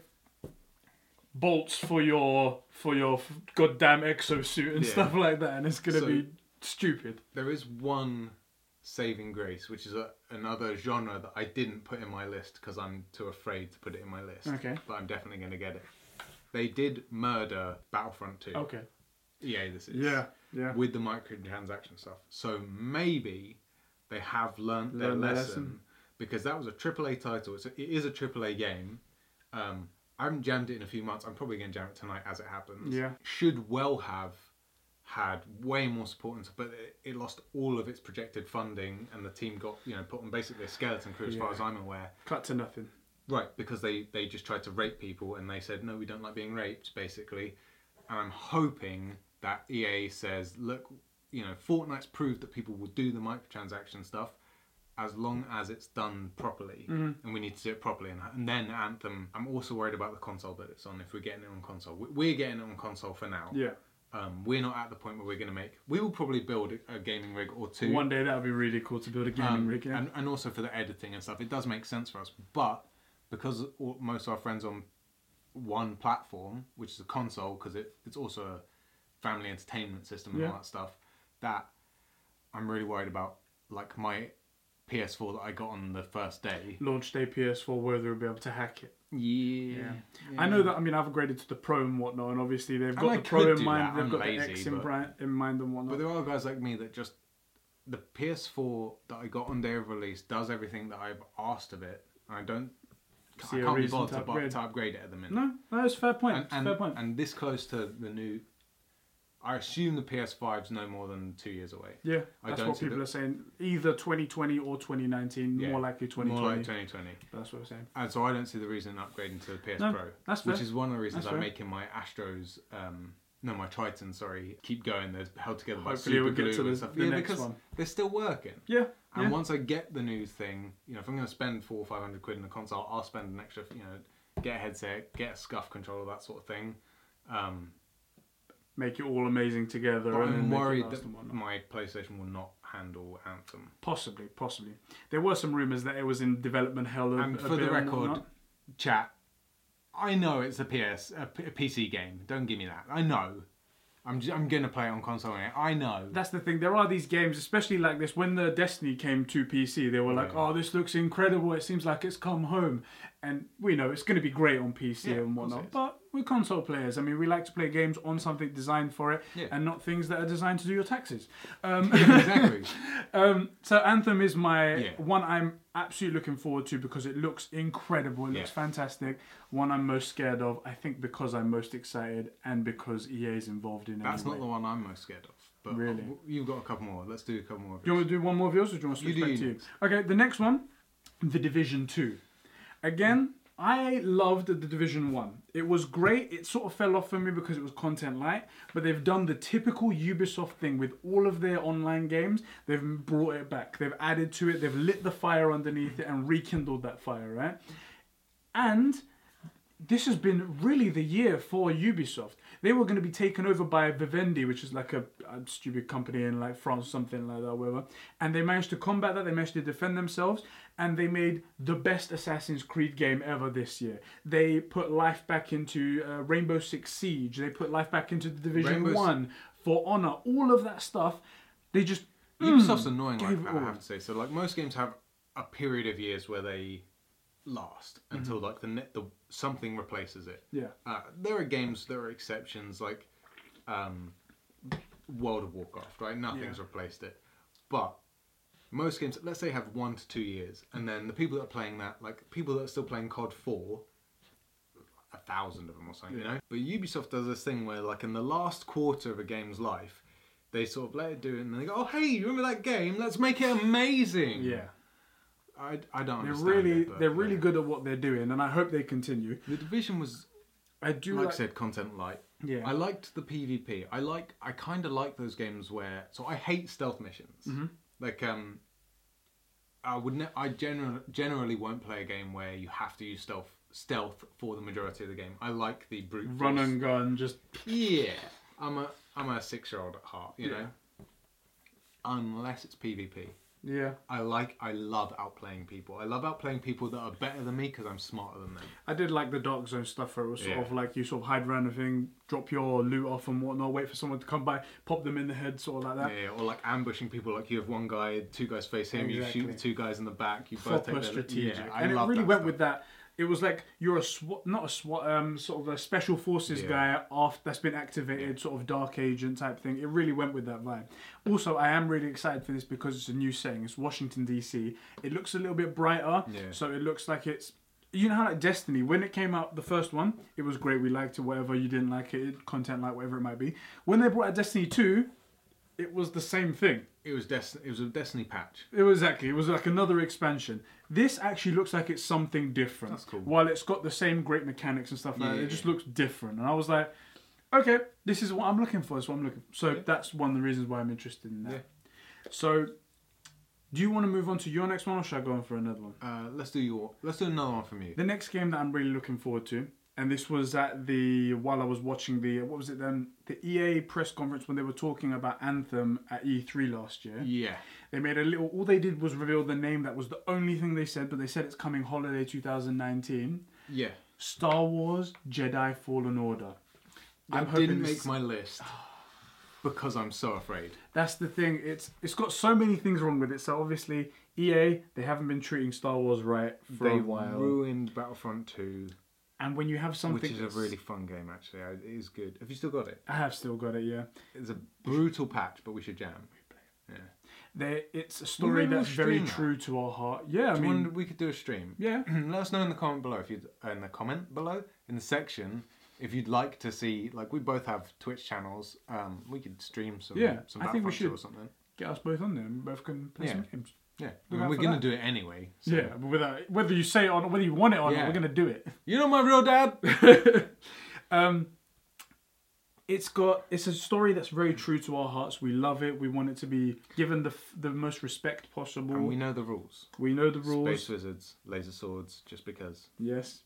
bolts for your for your f- goddamn exosuit and Yeah. stuff like that, and it's going to So- be stupid. There is one saving grace, which is a, another genre that I didn't put in my list because I'm too afraid to put it in my list. Okay. But I'm definitely going to get it. They did murder Battlefront two. Okay. E A this is. Yeah. Yeah. With the microtransaction stuff. So maybe they have learned their Learned their lesson, lesson. because that was a triple A title. It's a, it is a triple A game. Um, I haven't jammed it in a few months. I'm probably going to jam it tonight as it happens. Yeah. Should well have had way more support, and stuff, but it, it lost all of its projected funding, and the team got, you know, put on basically a skeleton crew as far Yeah. as I'm aware. Cut to nothing. Right, because they, they just tried to rape people, and they said, no, we don't like being raped, basically. And I'm hoping that E A says, look, you know, Fortnite's proved that people will do the microtransaction stuff as long as it's done properly. Mhm. And we need to do it properly. And, and then Anthem, I'm also worried about the console that it's on, if we're getting it on console. We- We're getting it on console for now. Yeah. Um, we're not at the point where we're going to make. We will probably build a, a gaming rig or two. One day that would be really cool to build a gaming um, rig. Yeah. and, and also for the editing and stuff, it does make sense for us. But because all, most of our friends on one platform, which is a console, because it, it's also a family entertainment system and Yeah. all that stuff, that I'm really worried about. Like my P S four that I got on the first day. Launch day P S four, whether we'll be able to hack it. Yeah. Yeah. I know that. I mean, I've upgraded to the Pro and whatnot, and obviously they've got I the Pro could in do mind. that. They've I'm got lazy, the X in, but- bri- in mind and whatnot. But there are guys like me that just the P S four that I got on day of release does everything that I've asked of it. And I don't. See I a can't be reason bothered to to, bu- upgrade. to upgrade it at the minute. No, no, it's a fair point. and, It's a and, fair point. and this close to the new. I assume the P S five's no more than two years away. Yeah, I that's don't what see people the- are saying. Either twenty twenty or twenty nineteen. Yeah. More likely twenty twenty. More like twenty twenty. That's what I'm saying. And so I don't see the reason in upgrading to the P S No, Pro. that's fair. Which is one of the reasons That's I'm fair. making my Astros, um, no, my Triton, sorry, keep going. They're held together by Hopefully super we'll get glue to the- and stuff. the yeah, next because one. they're still working. Yeah. And yeah. once I get the new thing, you know, if I'm going to spend four or five hundred quid in a console, I'll spend an extra, you know, get a headset, get a scuff controller, that sort of thing. Um, Make it all amazing together. but and then I'm make it worried last that and whatnot. my PlayStation will not handle Anthem. Possibly, possibly. There were some rumours that it was in development hell. A, And a for bit the and record, whatnot. chat, I know it's a P S, a, P- a P C game. Don't give me that. I know. I'm j- I'm gonna play it on console. Anyway. I know. That's the thing. There are these games, especially like this. When the Destiny came to P C, they were like, Yeah. "Oh, this looks incredible. It seems like it's come home." And we know it's going to be great on P C Yeah, of and course it whatnot. is. But we're console players. I mean, we like to play games on something designed for it, Yeah. and not things that are designed to do your taxes. Um, Yeah, exactly. um, so Anthem is my Yeah. one I'm absolutely looking forward to because it looks incredible. It looks Yeah. fantastic. One I'm most scared of. I think because I'm most excited and because E A is involved in it. That's anyway. not the one I'm most scared of. But Really? you've got a couple more. Let's do a couple more. Of Do you want to do one more of yours or do you want to You switch do back to you? yours. Okay, the next one, The Division two. Again, I loved The Division one. It was great. It sort of fell off for me because it was content light, but they've done the typical Ubisoft thing with all of their online games. They've brought it back. They've added to it. They've lit the fire underneath it and rekindled that fire, right? And this has been really the year for Ubisoft. They were going to be taken over by Vivendi, which is like a, a stupid company in like France, something like that, or whatever. And they managed to combat that. They managed to defend themselves, and they made the best Assassin's Creed game ever this year. They put life back into uh, Rainbow Six Siege. They put life back into The Division Rainbow One, For Honor. All of that stuff. They just Ubisoft's annoying gave like it that, I all. have to say. So like most games have a period of years where they last until Mm-hmm. like the, net, the something replaces it. yeah. Uh, there are games, there are exceptions like um, World of Warcraft, right? Nothing's Yeah. replaced it. But most games, let's say, have one to two years, and then the people that are playing that, like people that are still playing C O D four, a thousand of them or something, you know. But Ubisoft does this thing where, like, in the last quarter of a game's life, they sort of let it do it, and they go, "Oh, hey, you remember that game? Let's make it amazing." Yeah. I, I don't They're understand really it, but, they're really yeah. good at what they're doing, and I hope they continue. The Division was, I do like like, I said, content light. yeah. I liked the PvP. I like. I kind of like those games where. So I hate stealth missions. Mhm. Like um. I would. Ne- I generally generally won't play a game where you have to use stealth stealth for the majority of the game. I like the brute Run force. and gun, just Yeah. I'm a I'm a six year old at heart. You Yeah. know. Unless it's PvP. yeah. I like. I love outplaying people. I love outplaying people that are better than me because I'm smarter than them. I did like the Dark Zone stuff where it was sort Yeah. of like you sort of hide around a thing, drop your loot off and whatnot, wait for someone to come by, pop them in the head, sort of like that. Yeah, or like ambushing people. Like you have one guy, two guys face him. You Exactly. shoot the two guys in the back. You both take Proper their- strategic, Yeah, I and it love really that went stuff. with that. It was like you're a SWAT, not a SWAT, um, sort of a special forces Yeah. guy off that's been activated, sort of dark agent type thing. It really went with that vibe. Also, I am really excited for this because it's a new setting. It's Washington D C. It looks a little bit brighter, Yeah. so it looks like it's. You know how like Destiny, when it came out, the first one, it was great. We liked it. Whatever you didn't like it, content like whatever it might be. When they brought out Destiny two, it was the same thing. It was Destiny. It was a Destiny patch. It was exactly. It was like another expansion. This actually looks like it's something different. That's cool. While it's got the same great mechanics and stuff like that, Yeah. it just looks different. And I was like, okay, this is what I'm looking for. That's what I'm looking for. So Yeah. that's one of the reasons why I'm interested in that. Yeah. So, do you want to move on to your next one, or should I go on for another one? Uh, let's do your. Let's do another one from you. The next game that I'm really looking forward to and this was at the while I was watching the what was it then the E A press conference when they were talking about Anthem at E three last year. Yeah. They made a little. All they did was reveal the name. That was the only thing they said. But they said it's coming holiday twenty nineteen. Yeah. Star Wars Jedi Fallen Order. That I'm hoping didn't this- make my list because I'm so afraid. That's the thing. It's it's got so many things wrong with it. So obviously E A, they haven't been treating Star Wars right for They a while. ruined Battlefront two, And when you have something, which is a that's- really fun game actually. I- It is good. Have you still got it? I have still got it. Yeah, It's a brutal patch, but we should jam. Yeah. they it's a story Maybe we'll that's very stream that. true to our heart. Yeah, I Do you mean, wonder we could do a stream? yeah, Let us know in the comment below if you in the comment below in the section if you'd like to see, like we both have Twitch channels. Um, we could stream some. Yeah, some I think we Battlefront two should. or something. get us both on there. And we both can play Yeah. some games. Yeah, I Look mean, out we're for gonna that. do it anyway. so- Yeah, but without, whether you say it or not, whether you want it or Yeah. not, we're gonna do it. You know my real dad. um, it's got it's a story that's very true to our hearts. We love it. We want it to be given the f- the most respect possible. And we We, know the rules. know the rules. Space wizards, laser swords, just because. Yes.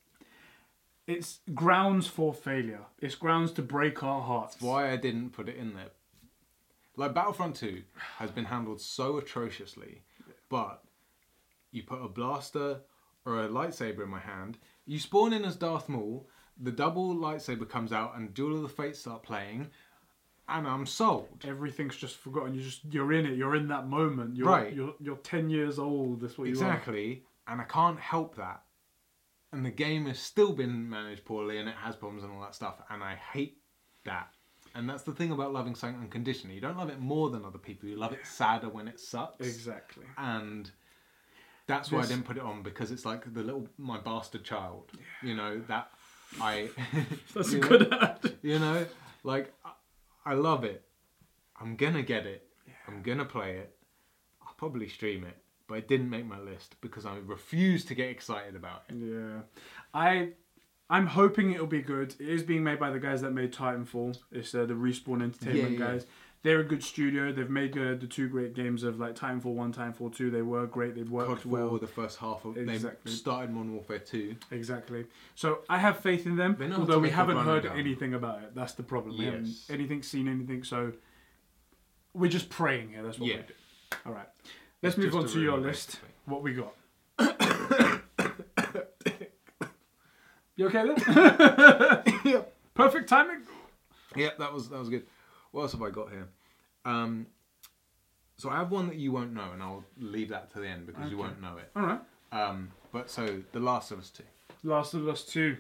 It's grounds for failure. It's grounds to break our hearts. Why I didn't put it in there. Like Battlefront two has been handled so atrociously, but you put a blaster or a lightsaber in my hand, you spawn in as Darth Maul, the double lightsaber comes out and Duel of the Fates start playing, and I'm sold. Everything's just forgotten. You just you're in it. You're in that moment. You're, Right. You're you're ten years old. That's what you are. Exactly, and I can't help that. And the game has still been managed poorly and it has problems and all that stuff, and I hate that. And that's the thing about loving something unconditionally. You don't love it more than other people. You love it sadder when it sucks. Exactly. And that's why This- I didn't put it on, because it's like the little my bastard child. You know that I. That's you a know, good ad. You know, like I, I love it. I'm gonna get it. I'm gonna play it. I'll probably stream it, but it didn't make my list because I refuse to get excited about it. Yeah, I, I'm hoping it'll be good. It is being made by the guys that made Titanfall. It's uh, the Respawn Entertainment Yeah, yeah. guys. They're a good studio. They've made uh, the two great games of like Titanfall one, Titanfall two. They were great. They worked COD well. four, the first half of Exactly. they started Modern Warfare two. Exactly. So I have faith in them. They know how Although to we make a haven't run heard and gun. anything about it. That's the problem. We haven't Yes. anything seen anything. So we're just praying here. That's what Yeah. we do. All right. Let's It's move just on a to your rumor, list. basically. What we got? You okay there? Yep. Perfect timing. Yep, that was that was good. What else have I got here? Um, so I have one that you won't know, and I'll leave that to the end because you Okay. won't know it. All right. Um, but so The Last of Us two. Last of Us two.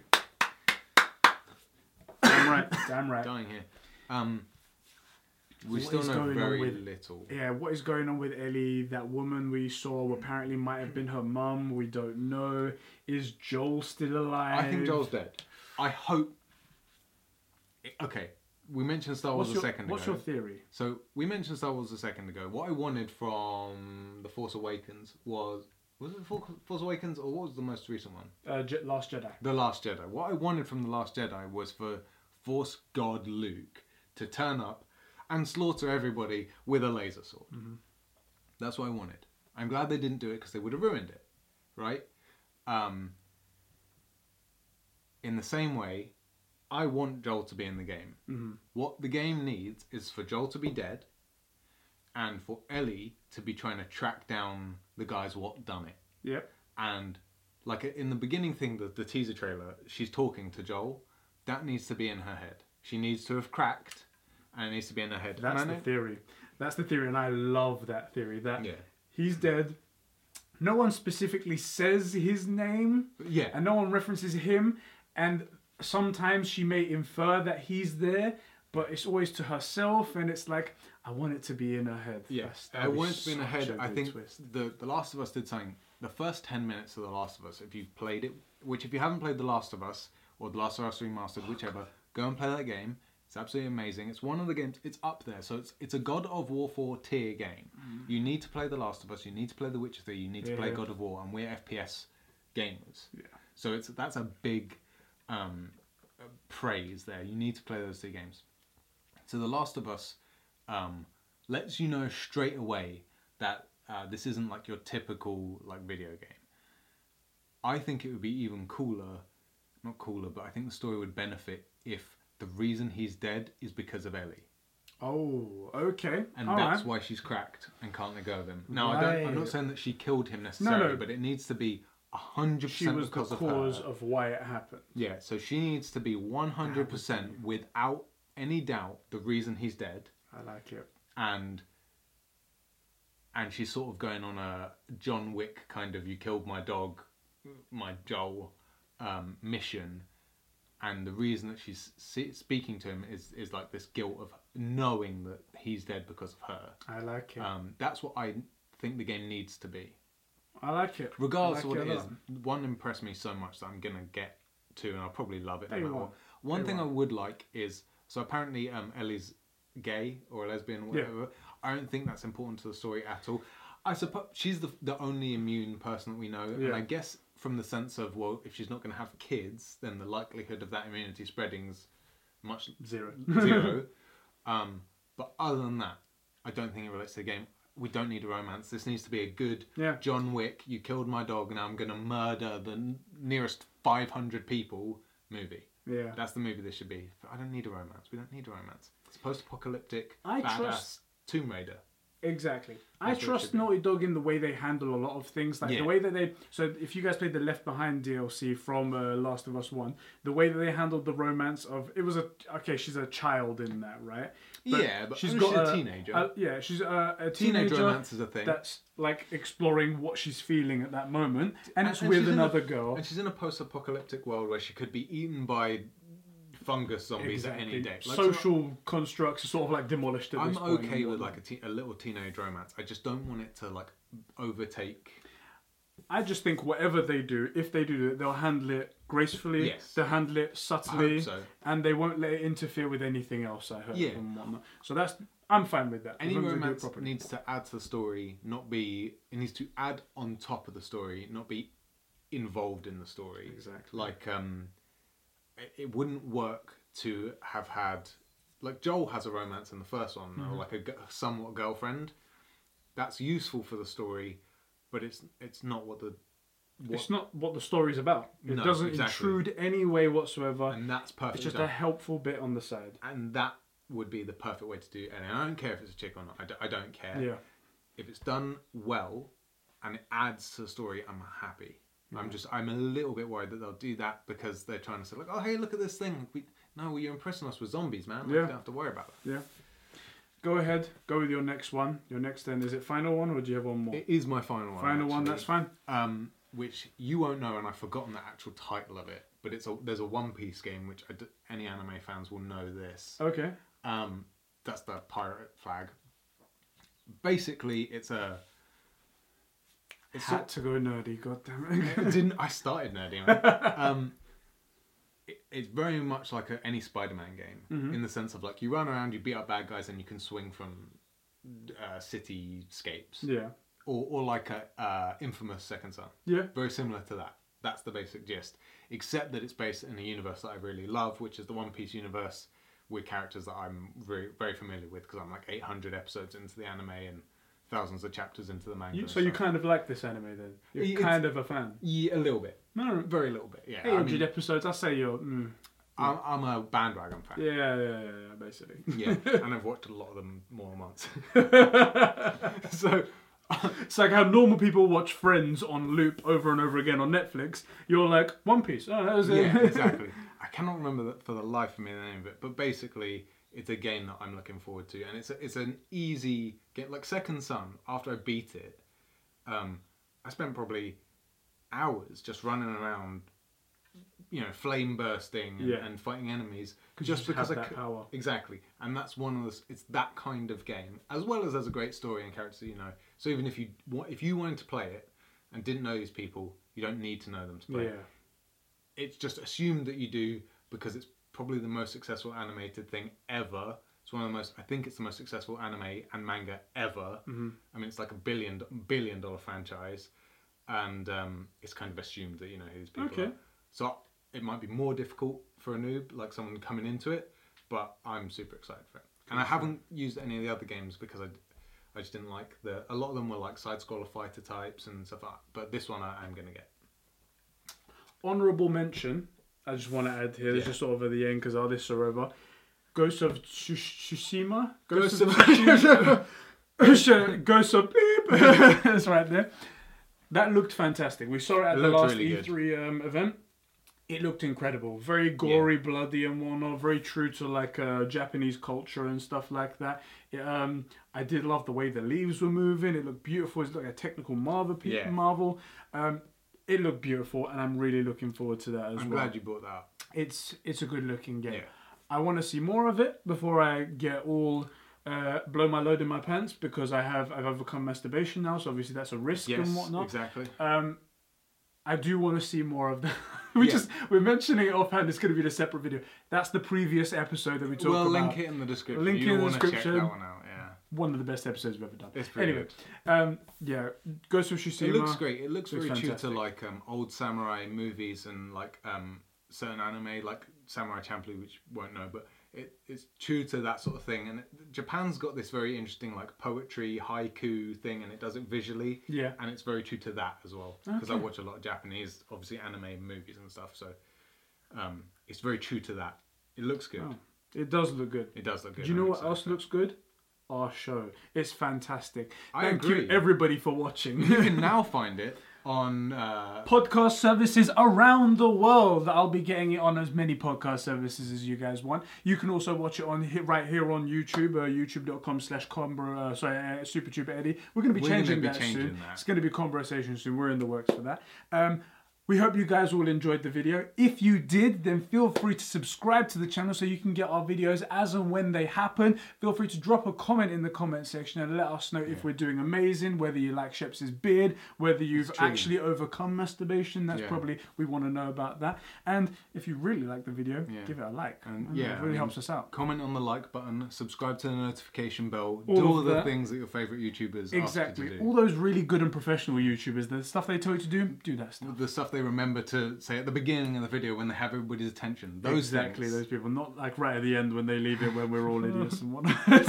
Damn right. Damn right. Dying here. Um, we What still is know going on very with- little. Yeah, what is going on with Ellie? That woman we saw apparently might have been her mum. We don't know. Is Joel still alive? I think Joel's dead. I hope. Okay, we mentioned Star Wars What's your, a second what's ago. your theory? So we mentioned Star Wars a second ago. What I wanted from The Force Awakens was was it The For- Force Awakens or what was the most recent one? Uh, Je- Last Jedi. The Last Jedi. What I wanted from The Last Jedi was for Force God Luke to turn up and slaughter everybody with a laser sword. Mm-hmm. That's what I wanted. I'm glad they didn't do it because they would have ruined it, right? Um, in the same way, I want Joel to be in the game. Mm-hmm. What the game needs is for Joel to be dead and for Ellie to be trying to track down the guys what done it. Yep. And like in the beginning thing, the, the teaser trailer, she's talking to Joel. That needs to be in her head. She needs to have cracked and it needs to be in her head. That's And I the know- theory. That's the theory, and I love that theory. That Yeah. he's dead. No one specifically says his name, Yeah. and no one references him. And sometimes she may infer that he's there, but it's always to herself, and it's like, I want it to be in her head. Yes, That's- I that'd want it to be in her such head. a I good think twist. the the Last of Us did something. The first ten minutes of the Last of Us, if you've played it, which if you haven't played the Last of Us or the Last of Us Remastered, whichever, go and play that game. It's absolutely amazing. It's one of the games. It's up there, so it's it's a God of War four tier game. You need to play the Last of Us. You need to play The Witcher three. You need to play Yeah. God of War, and we're F P S gamers. Yeah. So it's that's a big um, praise there. You need to play those two games. So The Last of Us um, lets you know straight away that uh, this isn't like your typical like video game. I think it would be even cooler not cooler, but I think the story would benefit if the reason he's dead is because of Ellie. Oh, okay. And All that's right. why she's cracked and can't let go of him. Now, I don't, I'm not Right. saying that she killed him necessarily, No, no. but it needs to be one hundred She percent was the because of cause her. of why it happened. Yeah, so she needs to be one hundred percent without any doubt the reason he's dead. I like it. And and she's sort of going on a John Wick kind of, you killed my dog, my Joel um, mission. And the reason that she's se- speaking to him is, is like this guilt of knowing that he's dead because of her. I like it. Um, that's what I think the game needs to be. I like it. Regardless I of like what it a is, lot. one impressed me so much that I'm going to get to, and I'll probably love it. no Day matter one. what. One Day thing one. I would like is, so apparently um, Ellie's gay or a lesbian or Yeah. whatever. I don't think that's important to the story at all. I suppose she's the, the only immune person that we know, Yeah. and I guess from the sense of, well, if she's not going to have kids, then the likelihood of that immunity spreading's much Zero. zero. um, but other than that, I don't think it relates to the game. We don't need a romance. This needs to be a good Yeah. John Wick, you killed my dog, now I'm going to murder the n- nearest five hundred people movie. Yeah. That's the movie this should be. I don't need a romance. We don't need a romance. It's post-apocalyptic, I badass trust- Tomb Raider. Exactly. I That's what it trust should be. Naughty Dog in the way they handle a lot of things. Like Yeah. the way that they... So if you guys played the Left Behind D L C from uh, Last of Us one, the way that they handled the romance of... It was a... Okay, she's a child in that, right? Yeah, but she's she's got a, a teenager. a- yeah, she's a, a Teenage teenager romance is a thing. that's like exploring what she's feeling at that moment. And it's And with she's in a- another girl. And she's in a post-apocalyptic world where she could be eaten by fungus zombies at any day. Like, so Social constructs are sort of like demolished at I'm this point. okay and with whatnot. like a, te- a little teenage romance. I just don't want it to like overtake. I just think whatever they do, if they do it, they'll handle it gracefully. Yes. They'll handle it I subtly, hope so. and they won't let it interfere with anything else. I hope Yeah. and whatnot. So that's I'm fine with that. as Any long as they do it romance properly. needs to add to the story, not be. It needs to add on top of the story, not be involved in the story. Exactly. Like, um, it, it wouldn't work to have had. Like Joel has a romance in the first one, Mm-hmm. or like a g- somewhat girlfriend. That's useful for the story, but it's it's not what the. What, It's not what the story's about. It No, doesn't exactly. intrude any way whatsoever. and that's perfect. It's just a helpful bit on the side. and that would be the perfect way to do it. And I don't care if it's a chick or not. I, d- I don't care. Yeah. If it's done well and it adds to the story, I'm happy. I'm just I'm a little bit worried that they'll do that because they're trying to say like, oh hey, look at this thing. We, no, well, you're impressing us with zombies, man. Like, Yeah. You don't have to worry about it. Yeah. Go ahead. Go with your next one. Your next then is it final one or do you have one more? It is my final one. final one. actually. That's fine. Um, which you won't know, and I've forgotten the actual title of it. But it's a there's a One Piece game which I d- any anime fans will know this. Okay. Um, that's the pirate flag. Basically, it's a. It's Had to go nerdy. God damn it it. didn't I started nerdy. Man. Um, it, it's very much like a, any Spider-Man game Mm-hmm. in the sense of like you run around, you beat up bad guys, and you can swing from uh, cityscapes, yeah. or or like a uh, infamous Second Son. Yeah. Very similar to that. That's the basic gist, except that it's based in a universe that I really love, which is the One Piece universe, with characters that I'm very very familiar with because I'm like eight hundred episodes into the anime and thousands of chapters into the manga. You, and so you stuff. kind of like this anime then? You're It's- kind of a fan. Yeah, a little bit. No, no. Very little bit, yeah. eight I hundred mean, episodes. I say you're. Mm, I'm, I'm a bandwagon fan. yeah, yeah, yeah, yeah, basically. Yeah, and I've watched a lot of them more than once. so, It's like how normal people watch Friends on loop over and over again on Netflix. You're like One Piece. Oh, that was it. yeah, exactly. I cannot remember the, for the life of me the name of it, but basically, it's a game that I'm looking forward to, and it's a, it's an easy game. Like Second Son, after I beat it, um, I spent probably hours just running around, you know, flame bursting and, Yeah. and fighting enemies, you just just because have I that c- power. Exactly, and that's one of the. It's that kind of game, as well as there's a great story and characters, you know. So even if you wa- if you wanted to play it and didn't know these people, you don't need to know them to play. Yeah. it. It's just assumed that you do because it's probably the most successful animated thing ever. It's one of the most. I think it's the most successful anime and manga ever. Mm-hmm. I mean, it's like a billion billion dollar franchise, and um, it's kind of assumed that you know who these people Okay. are. So it might be more difficult for a noob, like someone coming into it, but I'm super excited for it. And I haven't used any of the other games because I, I just didn't like the. A lot of them were like side scroller fighter types and stuff like that. But this one I am gonna get. Honorable mention. I just want to add here. There's Yeah. just sort of at the end because all this are over. Ghost of Tsush- Tsushima. Ghost of of- Tsushima. Ghost of Beep. That's right there. That looked fantastic. We saw it at It the looked last really E good. three um, event. It looked incredible. Very gory, bloody, and whatnot. Very true to like uh, Japanese culture and stuff like that. It, um, I did love the way the leaves were moving. It looked beautiful. It's like a technical marvel. Pe- Yeah. Marvel. Um, it looked beautiful, and I'm really looking forward to that as I'm well. glad you brought that up. It's it's a good looking game. Yeah. I want to see more of it before I get all uh, blow my load in my pants because I have I've overcome masturbation now. So obviously that's a risk Yes, and whatnot. exactly. Um, I do want to see more of that. we Yeah. just we're mentioning it offhand. It's going to be a separate video. That's the previous episode that we talked We'll about. link it in the description. Link you in the want to description. check that one out. Yeah, One of the best episodes we've ever done. it's pretty Anyway, good. um, yeah, Ghost of Tsushima. It looks great. It looks, looks very true fantastic. to like um, old samurai movies and like um, certain anime, like Samurai Champloo, which you won't know, but it, it's true to that sort of thing. And it, Japan's got this very interesting like poetry haiku thing, and it does it visually. Yeah. and it's very true to that as well. Because I Okay. watch a lot of Japanese, obviously anime movies and stuff, so um, it's very true to that. It looks good. Oh, it does look good. It does look good. Do you know I'm what excited else for it. looks good? Our show. It's fantastic. I Thank agree. you everybody for watching. You can now find it on. Uh, Podcast services around the world. I'll be getting it on as many podcast services as you guys want. You can also watch it on he- right here on YouTube, uh, youtube.com slash Combro, uh, sorry, uh, SuperTuber Eddie. We're going to be We're gonna changing be that changing soon. that. It's going to be Conversation soon. We're in the works for that. Um, we hope you guys all enjoyed the video. If you did, then feel free to subscribe to the channel so you can get our videos as and when they happen. Feel free to drop a comment in the comment section and let us know if we're doing amazing, whether you like Sheps' beard, whether you've true. actually overcome masturbation. That's Yeah. probably, we want to know about that. And if you really like the video, Yeah. give it a like. And And yeah, it I really mean, helps us out. comment on the like button, subscribe to the notification bell, All do of all the that. things that your favourite YouTubers ask Exactly. you to All do. those really good and professional YouTubers, the stuff they tell you to do, do that stuff. The stuff they remember to say at the beginning of the video when they have everybody's attention. Those exactly, things. those people. Not like right at the end when they leave it when we're all idiots and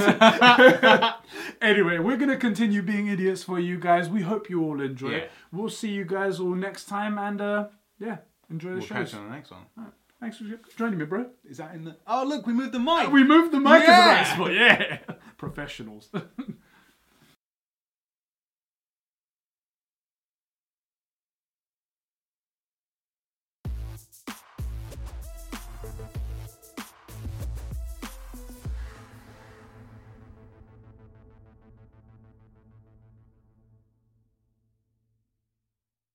whatnot. Anyway, we're going to continue being idiots for you guys. We hope you all enjoy Yeah. it. We'll see you guys all next time and uh, yeah, enjoy the We'll shows. catch you on the next one. Thanks for joining me, bro. Is that in the... Oh, look, we moved the mic! We moved the mic Yeah. in the right spot. Yeah. Professionals.